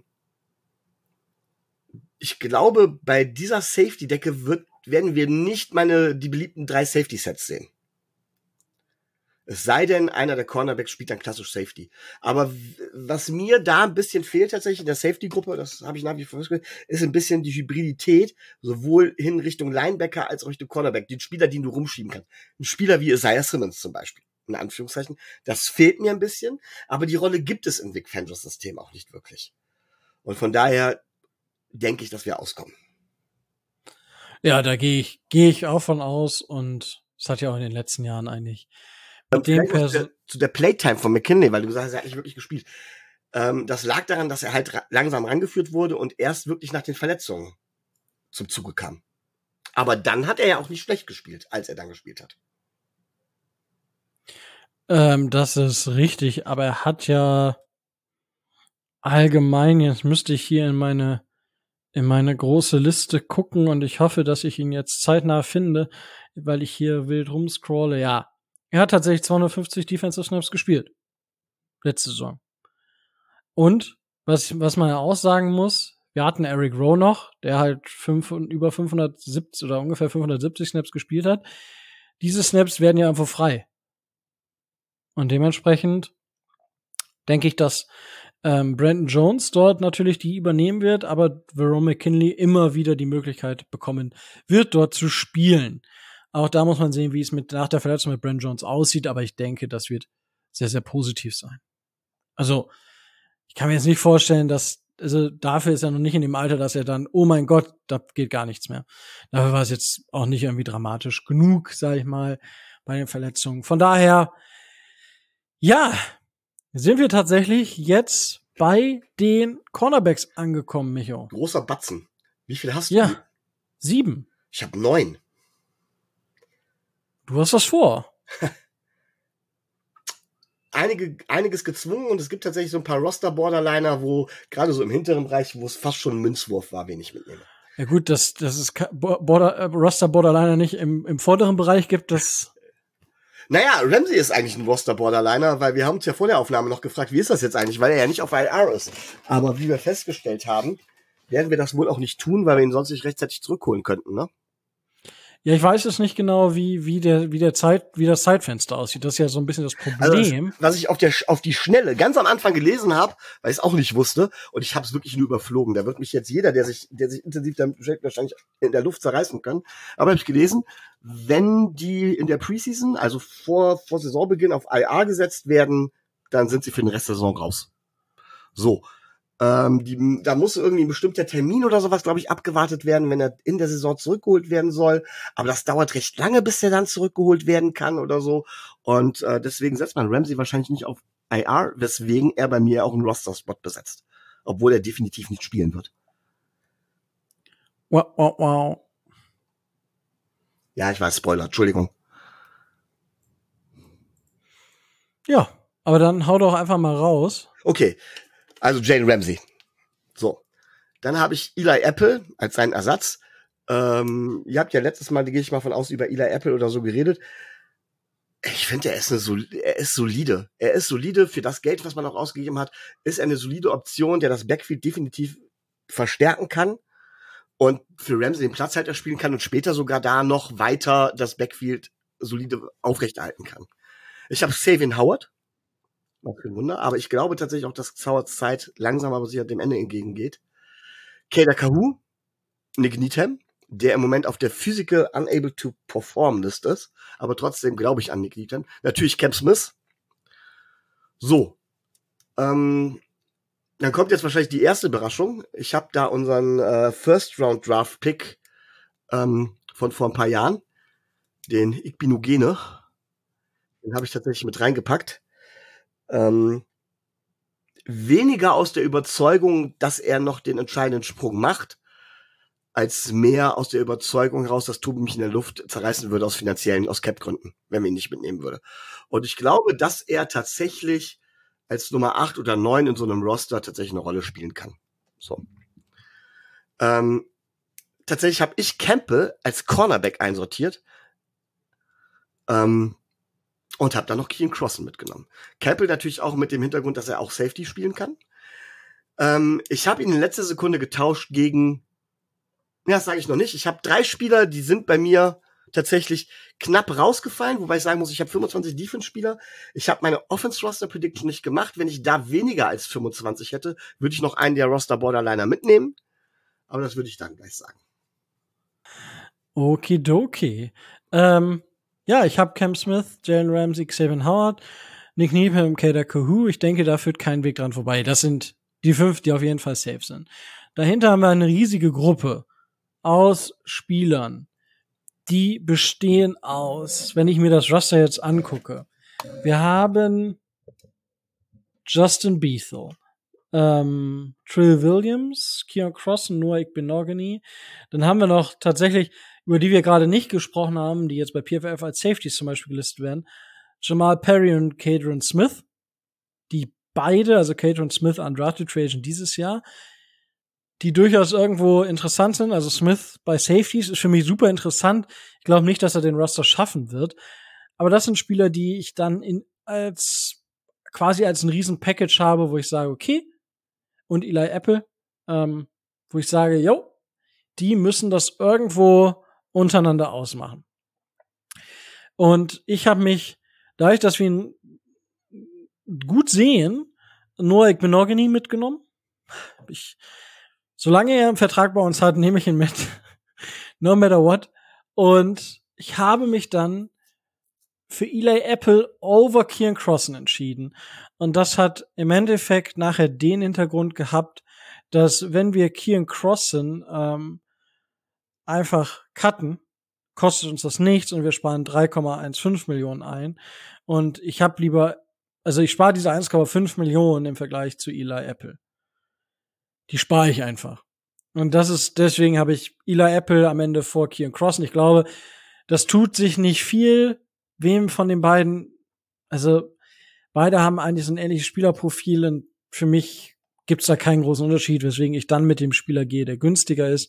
ich glaube, bei dieser Safety-Decke wird, werden wir nicht meine die beliebten drei Safety-Sets sehen. Es sei denn, einer der Cornerbacks spielt dann klassisch Safety. Aber was mir da ein bisschen fehlt tatsächlich in der Safety-Gruppe, das habe ich nach wie vor festgestellt, ist ein bisschen die Hybridität, sowohl in Richtung Linebacker als auch Richtung Cornerback. Den Spieler, den du rumschieben kannst. Ein Spieler wie Isaiah Simmons zum Beispiel, in Anführungszeichen. Das fehlt mir ein bisschen, aber die Rolle gibt es im Vic Fangio's System auch nicht wirklich. Und von daher denke ich, dass wir auskommen. Ja, da gehe ich, gehe ich auch von aus und es hat ja auch in den letzten Jahren eigentlich mit dem Perso- zu, der, zu der Playtime von McKinley, weil du gesagt hast, er hat nicht wirklich gespielt. Ähm, das lag daran, dass er halt ra- langsam rangeführt wurde und erst wirklich nach den Verletzungen zum Zuge kam. Aber dann hat er ja auch nicht schlecht gespielt, als er dann gespielt hat. Ähm, das ist richtig, aber er hat ja allgemein, jetzt müsste ich hier in meine in meine große Liste gucken und ich hoffe, dass ich ihn jetzt zeitnah finde, weil ich hier wild rumscrolle. Ja, er hat tatsächlich zweihundertfünfzig Defensive Snaps gespielt. Letzte Saison. Und, was, was man ja auch sagen muss, wir hatten Eric Rowe noch, der halt fünf, über fünfhundertsiebzig oder ungefähr fünfhundertsiebzig Snaps gespielt hat. Diese Snaps werden ja einfach frei. Und dementsprechend denke ich, dass ähm, Brandon Jones dort natürlich die übernehmen wird, aber Verone McKinley immer wieder die Möglichkeit bekommen wird, dort zu spielen. Auch da muss man sehen, wie es mit nach der Verletzung mit Brandon Jones aussieht, aber ich denke, das wird sehr, sehr positiv sein. Also, ich kann mir jetzt nicht vorstellen, dass, also dafür ist er noch nicht in dem Alter, dass er dann, oh mein Gott, da geht gar nichts mehr. Dafür war es jetzt auch nicht irgendwie dramatisch genug, sag ich mal, bei den Verletzungen. Von daher, ja, sind wir tatsächlich jetzt bei den Cornerbacks angekommen, Micho. Großer Batzen. Wie viel hast du? Ja, sieben. Ich habe neun. Du hast was vor. Einige, einiges gezwungen und es gibt tatsächlich so ein paar Roster-Borderliner, wo gerade so im hinteren Bereich, wo es fast schon ein Münzwurf war, wen ich mitnehme. Ja gut, dass das ist Border, äh, Roster-Borderliner nicht im, im vorderen Bereich gibt, das Naja, Ramsey ist eigentlich ein Roster-Borderliner, weil wir haben uns ja vor der Aufnahme noch gefragt, wie ist das jetzt eigentlich, weil er ja nicht auf I R ist. Aber wie wir festgestellt haben, werden wir das wohl auch nicht tun, weil wir ihn sonst nicht rechtzeitig zurückholen könnten, ne? Ja, ich weiß es nicht genau, wie, wie der, wie der Zeit, wie das Zeitfenster aussieht. Das ist ja so ein bisschen das Problem. Also, was ich auf der, auf die Schnelle ganz am Anfang gelesen habe, weil ich es auch nicht wusste, und ich habe es wirklich nur überflogen. Da wird mich jetzt jeder, der sich, der sich intensiv damit beschäftigt, wahrscheinlich in der Luft zerreißen können. Aber habe ich gelesen, wenn die in der Preseason, also vor, vor Saisonbeginn auf I R gesetzt werden, dann sind sie für den Rest der Saison raus. So. Ähm, die, da muss irgendwie ein bestimmter Termin oder sowas, glaube ich, abgewartet werden, wenn er in der Saison zurückgeholt werden soll. Aber das dauert recht lange, bis er dann zurückgeholt werden kann oder so. Und äh, deswegen setzt man Ramsey wahrscheinlich nicht auf I R, weswegen er bei mir auch einen Roster-Spot besetzt. Obwohl er definitiv nicht spielen wird. Wow, wow, wow. Ja, ich weiß, Spoiler, Entschuldigung. Ja, aber dann hau doch einfach mal raus. Okay. Also Jane Ramsey. So. Dann habe ich Eli Apple als seinen Ersatz. Ähm, ihr habt ja letztes Mal, da gehe ich mal von aus, über Eli Apple oder so geredet. Ich finde, er ist eine Sol- er ist solide. Er ist solide für das Geld, was man auch ausgegeben hat. Ist er eine solide Option, der das Backfield definitiv verstärken kann und für Ramsey den Platzhalter spielen kann und später sogar da noch weiter das Backfield solide aufrechterhalten kann. Ich habe Xavier Howard. Was für ein Wunder. Aber ich glaube tatsächlich auch, dass Zauers Zeit langsam aber sicher dem Ende entgegengeht. Kader Kahu, Nick Needham, der im Moment auf der Physical Unable to Perform List ist. Aber trotzdem glaube ich an Nick Needham. Natürlich Cam Smith. So. Ähm, dann kommt jetzt wahrscheinlich die erste Überraschung. Ich habe da unseren äh, First-Round-Draft-Pick ähm, von vor ein paar Jahren, den Igbinogene. Den habe ich tatsächlich mit reingepackt. Ähm, weniger aus der Überzeugung, dass er noch den entscheidenden Sprung macht, als mehr aus der Überzeugung heraus, dass Tobi mich in der Luft zerreißen würde aus finanziellen, aus Cap-Gründen, wenn wir ihn nicht mitnehmen würde. Und ich glaube, dass er tatsächlich als Nummer acht oder neun in so einem Roster tatsächlich eine Rolle spielen kann. So. Ähm, tatsächlich habe ich Campbell als Cornerback einsortiert. Ähm, Und habe dann noch Keen Crossen mitgenommen. Campbell natürlich auch mit dem Hintergrund, dass er auch Safety spielen kann. Ähm, ich habe ihn in letzter Sekunde getauscht gegen, ja, das sage ich noch nicht. Ich habe drei Spieler, die sind bei mir tatsächlich knapp rausgefallen, wobei ich sagen muss, ich habe fünfundzwanzig Defense-Spieler. Ich habe meine Offense-Roster-Prediction nicht gemacht. Wenn ich da weniger als fünfundzwanzig hätte, würde ich noch einen der Roster-Borderliner mitnehmen. Aber das würde ich dann gleich sagen. Okidoki. Ähm, ja, ich habe Cam Smith, Jalen Ramsey, Xavier Howard, Nick Needham, Kader Kahu. Ich denke, da führt kein Weg dran vorbei. Das sind die fünf, die auf jeden Fall safe sind. Dahinter haben wir eine riesige Gruppe aus Spielern, die bestehen aus, wenn ich mir das Roster jetzt angucke. Wir haben Justin Bethel, ähm, Trill Williams, Keon Crossen, Noah Igbinoghene. Dann haben wir noch tatsächlich, über die wir gerade nicht gesprochen haben, die jetzt bei P F F als Safeties zum Beispiel gelistet werden, Jamal Perry und Kadron Smith, die beide, also Kadron Smith undrafted Free Agent dieses Jahr, die durchaus irgendwo interessant sind. Also Smith bei Safeties ist für mich super interessant. Ich glaube nicht, dass er den Roster schaffen wird. Aber das sind Spieler, die ich dann in als quasi als ein riesen Package habe, wo ich sage, okay, und Eli Apple, ähm, wo ich sage, yo, die müssen das irgendwo untereinander ausmachen. Und ich habe mich, dadurch, dass wir ihn gut sehen, Noah Igbinoghene mitgenommen. Ich, solange er einen Vertrag bei uns hat, nehme ich ihn mit. No matter what. Und ich habe mich dann für Eli Apple over Keon Crossen entschieden. Und das hat im Endeffekt nachher den Hintergrund gehabt, dass wenn wir Keon Crossen ähm, einfach cutten, kostet uns das nichts und wir sparen drei Komma fünfzehn Millionen ein. Und ich habe lieber, also ich spare diese eins Komma fünf Millionen im Vergleich zu Eli Apple. Die spare ich einfach. Und das ist, deswegen habe ich Eli Apple am Ende vor Keon Crossen. Ich glaube, das tut sich nicht viel, wem von den beiden, also beide haben eigentlich so ein ähnliches Spielerprofil und für mich gibt's da keinen großen Unterschied, weswegen ich dann mit dem Spieler gehe, der günstiger ist.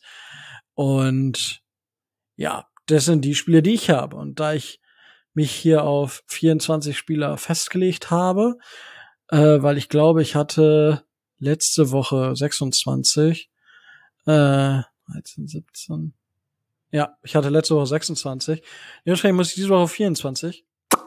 Und ja, das sind die Spieler, die ich habe. Und da ich mich hier auf vierundzwanzig Spieler festgelegt habe, äh, weil ich glaube, ich hatte letzte Woche sechsundzwanzig, äh, dreizehn, siebzehn, ja, ich hatte letzte Woche sechsundzwanzig. Dementsprechend muss ich diese Woche vierundzwanzig.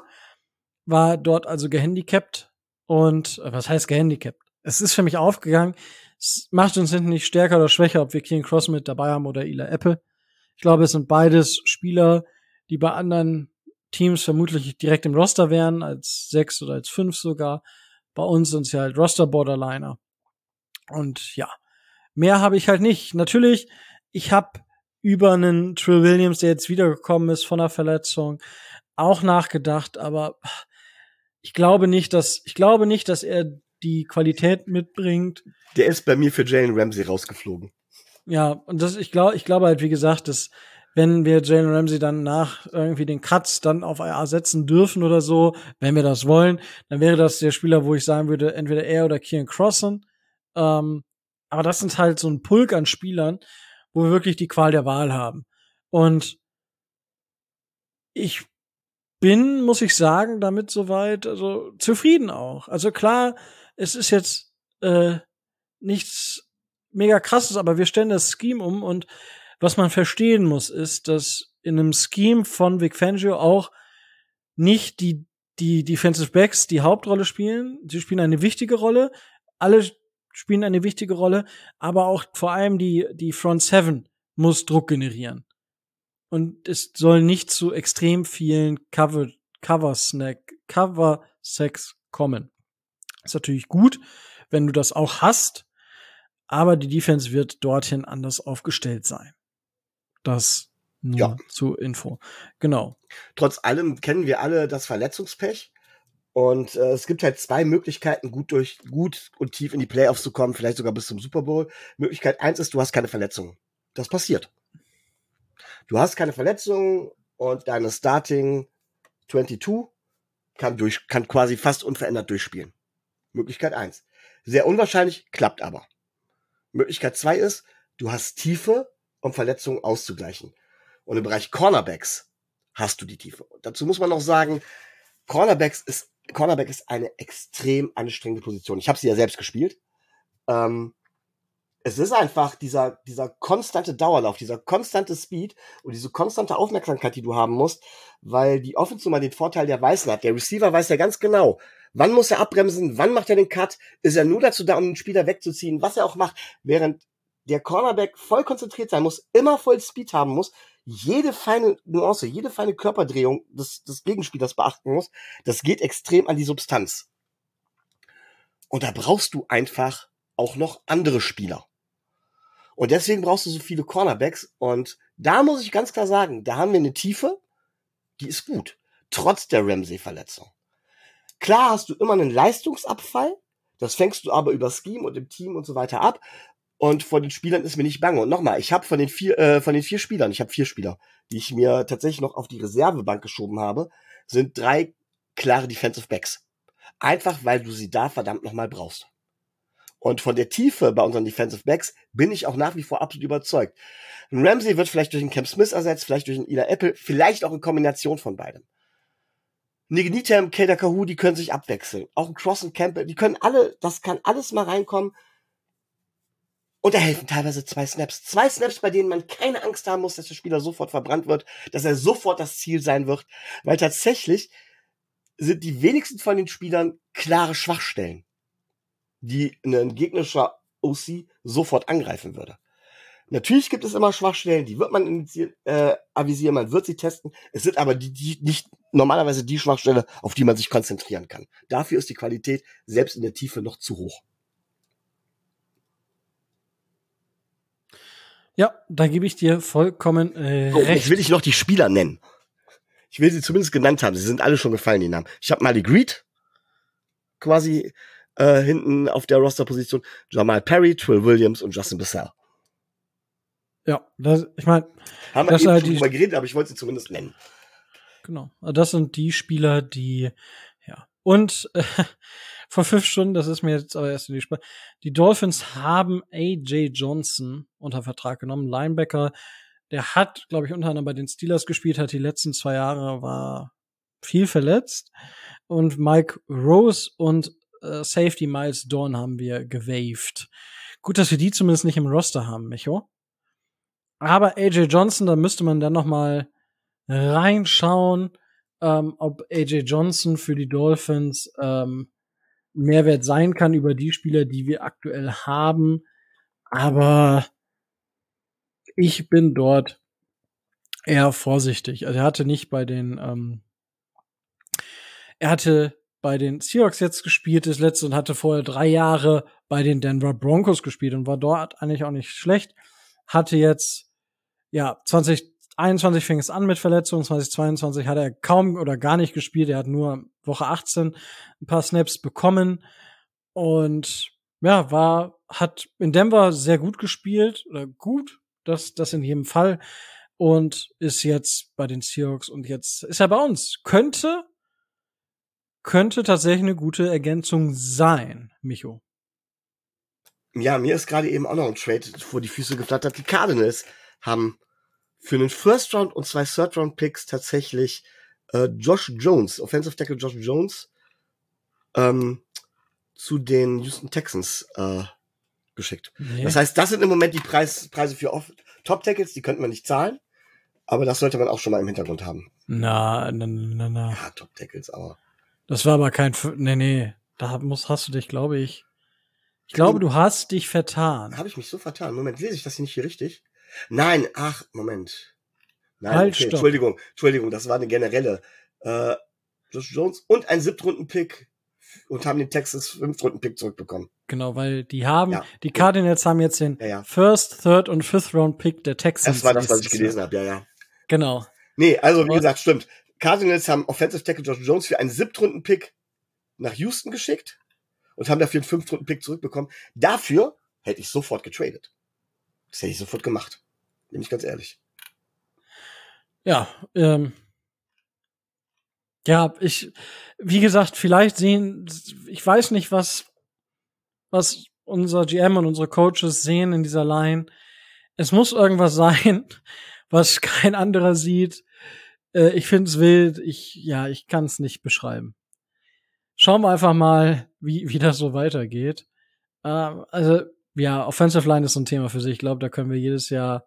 War dort also gehandicapt. Und äh, was heißt gehandicapt? Es ist für mich aufgegangen. Es macht uns hinten nicht stärker oder schwächer, ob wir Keon Crossen mit dabei haben oder Eli Apple. Ich glaube, es sind beides Spieler, die bei anderen Teams vermutlich direkt im Roster wären, als sechs oder als fünf sogar. Bei uns sind sie halt Roster-Borderliner. Und ja, mehr habe ich halt nicht. Natürlich, ich habe über einen Trill Williams, der jetzt wiedergekommen ist von einer Verletzung, auch nachgedacht, aber ich glaube nicht, dass ich glaube nicht, dass er die Qualität mitbringt. Der ist bei mir für Jalen Ramsey rausgeflogen. Ja, und das, ich glaube, ich glaube halt, wie gesagt, dass wenn wir Jalen Ramsey dann nach irgendwie den Cuts dann auf I R setzen dürfen oder so, wenn wir das wollen, dann wäre das der Spieler, wo ich sagen würde, entweder er oder Keon Crossen. Ähm, aber das sind halt so ein Pulk an Spielern, wo wir wirklich die Qual der Wahl haben. Und ich bin, muss ich sagen, damit soweit, also zufrieden auch. Also klar, es ist jetzt äh, nichts mega krasses, aber wir stellen das Scheme um und was man verstehen muss, ist, dass in einem Scheme von Vic Fangio auch nicht die die Defensive Backs die Hauptrolle spielen. Sie spielen eine wichtige Rolle. Alle spielen eine wichtige Rolle, aber auch vor allem die, die Front Seven muss Druck generieren. Und es soll nicht zu extrem vielen Cover, Cover-Snack, Cover-Sacks kommen. Ist natürlich gut, wenn du das auch hast, aber die Defense wird dorthin anders aufgestellt sein. Das nur ja. zur Info. Genau. Trotz allem kennen wir alle das Verletzungspech. Und äh, es gibt halt zwei Möglichkeiten, gut durch gut und tief in die Playoffs zu kommen, vielleicht sogar bis zum Super Bowl. Möglichkeit eins ist, du hast keine Verletzungen. Das passiert. Du hast keine Verletzungen und deine Starting zweiundzwanzig kann durch kann quasi fast unverändert durchspielen. Möglichkeit eins. Sehr unwahrscheinlich, klappt aber. Möglichkeit zwei ist, du hast Tiefe, um Verletzungen auszugleichen. Und im Bereich Cornerbacks hast du die Tiefe. Und dazu muss man noch sagen, Cornerbacks ist Cornerback ist eine extrem anstrengende Position. Ich habe sie ja selbst gespielt. Ähm, es ist einfach dieser, dieser konstante Dauerlauf, dieser konstante Speed und diese konstante Aufmerksamkeit, die du haben musst, weil die Offense mal den Vorteil der Weißen hat. Der Receiver weiß ja ganz genau, wann muss er abbremsen, wann macht er den Cut, ist er nur dazu da, um den Spieler wegzuziehen, was er auch macht, während der Cornerback voll konzentriert sein muss, immer voll Speed haben muss, jede feine Nuance, jede feine Körperdrehung des, des Gegenspielers beachten muss, das geht extrem an die Substanz. Und da brauchst du einfach auch noch andere Spieler. Und deswegen brauchst du so viele Cornerbacks. Und da muss ich ganz klar sagen, da haben wir eine Tiefe, die ist gut, trotz der Ramsey-Verletzung. Klar hast du immer einen Leistungsabfall, das fängst du aber über Scheme und im Team und so weiter ab. Und von den Spielern ist mir nicht bange. Und nochmal, ich habe von den vier, äh, von den vier Spielern, ich habe vier Spieler, die ich mir tatsächlich noch auf die Reservebank geschoben habe, sind drei klare Defensive Backs. Einfach, weil du sie da verdammt nochmal brauchst. Und von der Tiefe bei unseren Defensive Backs bin ich auch nach wie vor absolut überzeugt. Ein Ramsey wird vielleicht durch einen Cam Smith ersetzt, vielleicht durch einen Ida Apple, vielleicht auch in Kombination von beidem. Nignitem, Kader Kahu, die können sich abwechseln. Auch ein Cross und Campbell, die können alle, das kann alles mal reinkommen. Und da helfen teilweise zwei Snaps. Zwei Snaps, bei denen man keine Angst haben muss, dass der Spieler sofort verbrannt wird, dass er sofort das Ziel sein wird. Weil tatsächlich sind die wenigsten von den Spielern klare Schwachstellen, die ein gegnerischer O C sofort angreifen würde. Natürlich gibt es immer Schwachstellen, die wird man initiieren, äh, avisieren, man wird sie testen. Es sind aber die, die nicht normalerweise die Schwachstelle, auf die man sich konzentrieren kann. Dafür ist die Qualität selbst in der Tiefe noch zu hoch. Ja, da gebe ich dir vollkommen äh, oh, recht. Ich will dich noch die Spieler nennen. Ich will sie zumindest genannt haben. Sie sind alle schon gefallen, die Namen. Ich habe Malik Reed quasi äh, hinten auf der Rosterposition. Jamal Perry, Trill Williams und Justin Bissell. Ja, das, ich meine, haben wir eben halt schon drüber geredet, aber ich wollte sie zumindest nennen. Genau, das sind die Spieler, die, ja. Und äh, vor fünf Stunden, das ist mir jetzt aber erst in die Sprache, die Dolphins haben A J Johnson unter Vertrag genommen, Linebacker. Der hat, glaube ich, unter anderem bei den Steelers gespielt, hat die letzten zwei Jahre, war viel verletzt. Und Mike Rose und äh, Safety Miles Dorn haben wir gewaved. Gut, dass wir die zumindest nicht im Roster haben, Micho. Aber A J Johnson, da müsste man dann noch mal reinschauen, ähm, ob A J Johnson für die Dolphins ähm, Mehrwert sein kann über die Spieler, die wir aktuell haben. Aber ich bin dort eher vorsichtig. Also er hatte nicht bei den, ähm, er hatte bei den Seahawks jetzt gespielt, das letzte, und hatte vorher drei Jahre bei den Denver Broncos gespielt und war dort eigentlich auch nicht schlecht. Hatte jetzt, ja, zwanzig einundzwanzig fing es an mit Verletzungen, zwanzig zweiundzwanzig hat er kaum oder gar nicht gespielt. Er hat nur Woche achtzehn ein paar Snaps bekommen und ja, war, hat in Denver sehr gut gespielt, oder gut, das, das in jedem Fall, und ist jetzt bei den Seahawks und jetzt ist er bei uns. Könnte, könnte tatsächlich eine gute Ergänzung sein, Micho. Ja, mir ist gerade eben auch noch ein Trade vor die Füße geflattert. Die Cardinals haben für einen First Round und zwei Third Round Picks tatsächlich äh, Josh Jones, Offensive Tackle Josh Jones, ähm, zu den Houston Texans äh, geschickt. Nee. Das heißt, das sind im Moment die Preis, Preise für Off- Top Tackles, die könnte man nicht zahlen, aber das sollte man auch schon mal im Hintergrund haben. Na, na, na, na. Ja, Top Tackles, aber Das war aber kein, F- nee, nee, da musst, hast du dich, glaube ich, ich glaube, du hast dich vertan. Habe ich mich so vertan? Moment, lese ich das hier nicht hier richtig? Nein, ach, Moment. Nein, Halt, okay, stopp. Entschuldigung, Entschuldigung, das war eine generelle. Äh, Josh Jones und ein Siebtrunden-Pick und haben den Texas Fünftrunden-Pick zurückbekommen. Genau, weil die haben, Ja. die Cardinals haben jetzt den Ja, ja. First, Third und Fifth Round Pick der Texans. Das war das, was ich nächstes gelesen Jahr. habe, ja, ja. Genau. Nee, also wie Und- gesagt, stimmt. Cardinals haben Offensive Tackle Josh Jones für einen Siebtrunden-Pick nach Houston geschickt und haben dafür einen Fünftrunden-Pick zurückbekommen. Dafür hätte ich sofort getradet. Das hätte ich sofort gemacht. Bin ich ganz ehrlich. Ja, ähm, ja, ich, wie gesagt, vielleicht sehen, ich weiß nicht, was, was unser G M und unsere Coaches sehen in dieser Line. Es muss irgendwas sein, was kein anderer sieht. Äh, ich find's wild. Ich, ja, ich kann's nicht beschreiben. Schauen wir einfach mal, wie, wie das so weitergeht. Ähm, also, ja, Offensive Line ist so ein Thema für sich. Ich glaube, da können wir jedes Jahr,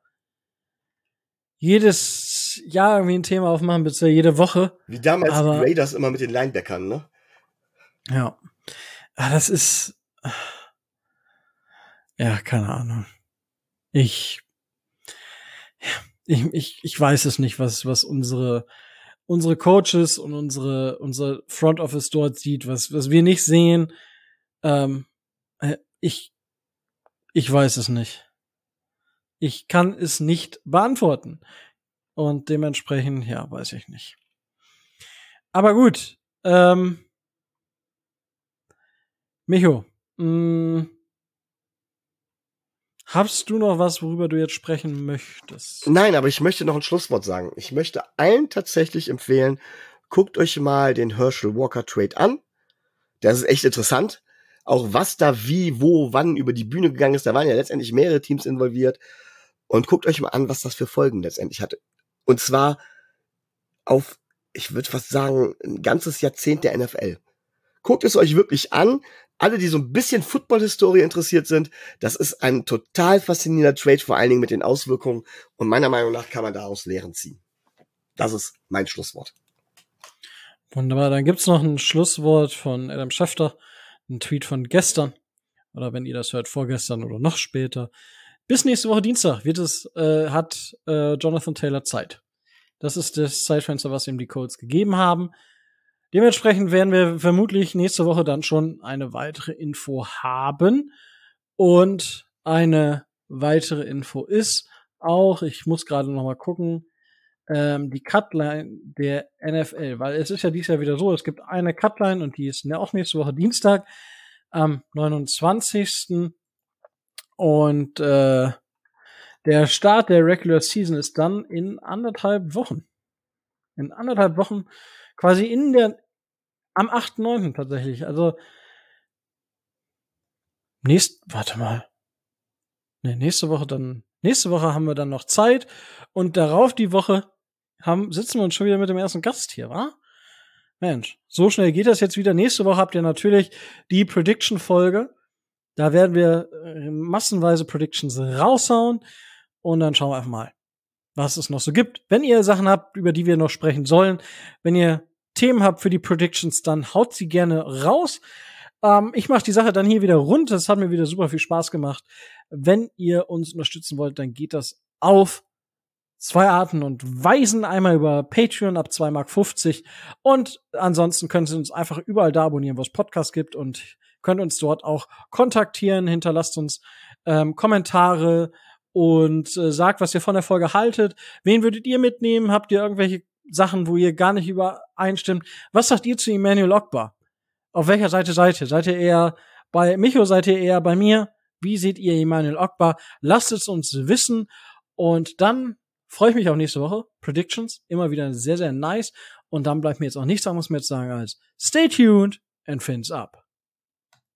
jedes Jahr irgendwie ein Thema aufmachen, beziehungsweise jede Woche. Wie damals Aber- die Raiders immer mit den Linebackern, ne? Ja. Ah, das ist, ja, keine Ahnung. Ich, ich, ich, ich weiß es nicht, was, was unsere, unsere Coaches und unsere, unser Front Office dort sieht, was, was wir nicht sehen. Ähm, äh, ich, ich weiß es nicht. Ich kann es nicht beantworten. Und dementsprechend, ja, weiß ich nicht. Aber gut, ähm, Micho, mh, hast du noch was, worüber du jetzt sprechen möchtest? Nein, aber ich möchte noch ein Schlusswort sagen. Ich möchte allen tatsächlich empfehlen, guckt euch mal den Herschel Walker Trade an. Das ist echt interessant. Auch was da wie, wo, wann über die Bühne gegangen ist. Da waren ja letztendlich mehrere Teams involviert. Und guckt euch mal an, was das für Folgen letztendlich hatte. Und zwar auf, ich würde fast sagen, ein ganzes Jahrzehnt der N F L. Guckt es euch wirklich an. Alle, die so ein bisschen Football-Historie interessiert sind, das ist ein total faszinierender Trade, vor allen Dingen mit den Auswirkungen. Und meiner Meinung nach kann man daraus Lehren ziehen. Das ist mein Schlusswort. Wunderbar, dann gibt's noch ein Schlusswort von Adam Schefter, ein Tweet von gestern, oder wenn ihr das hört, vorgestern oder noch später. Bis nächste Woche Dienstag wird es, äh, hat äh, Jonathan Taylor Zeit. Das ist das Zeitfenster, was ihm die Colts gegeben haben. Dementsprechend werden wir vermutlich nächste Woche dann schon eine weitere Info haben. Und eine weitere Info ist auch, ich muss gerade noch mal gucken, ähm, die Cutline der N F L, weil es ist ja dieses Jahr wieder so, es gibt eine Cutline und die ist ja auch nächste Woche Dienstag am neunundzwanzigsten Und äh, der Start der Regular Season ist dann in anderthalb Wochen. In anderthalb Wochen, quasi in der, am achten neunten tatsächlich. Also, nächst, warte mal. Nee, nächste Woche dann, nächste Woche haben wir dann noch Zeit und darauf die Woche haben, sitzen wir uns schon wieder mit dem ersten Gast hier, wa? Mensch, so schnell geht das jetzt wieder. Nächste Woche habt ihr natürlich die Prediction-Folge. Da werden wir äh, massenweise Predictions raushauen und dann schauen wir einfach mal, was es noch so gibt. Wenn ihr Sachen habt, über die wir noch sprechen sollen, wenn ihr Themen habt für die Predictions, dann haut sie gerne raus. Ähm, ich mache die Sache dann hier wieder rund. Das hat mir wieder super viel Spaß gemacht. Wenn ihr uns unterstützen wollt, dann geht das auf zwei Arten und Weisen. Einmal über Patreon ab zwei Mark fünfzig und ansonsten könnt ihr uns einfach überall da abonnieren, wo es Podcasts gibt und könnt uns dort auch kontaktieren. Hinterlasst uns ähm, Kommentare und äh, sagt, was ihr von der Folge haltet. Wen würdet ihr mitnehmen? Habt ihr irgendwelche Sachen, wo ihr gar nicht übereinstimmt? Was sagt ihr zu Emmanuel Ogbah? Auf welcher Seite seid ihr? Seid ihr eher bei Micho? Seid ihr eher bei mir? Wie seht ihr Emmanuel Ogbah? Lasst es uns wissen. Und dann freue ich mich auf nächste Woche. Predictions, immer wieder sehr, sehr nice. Und dann bleibt mir jetzt auch nichts anderes mehr zu sagen als stay tuned and fins up.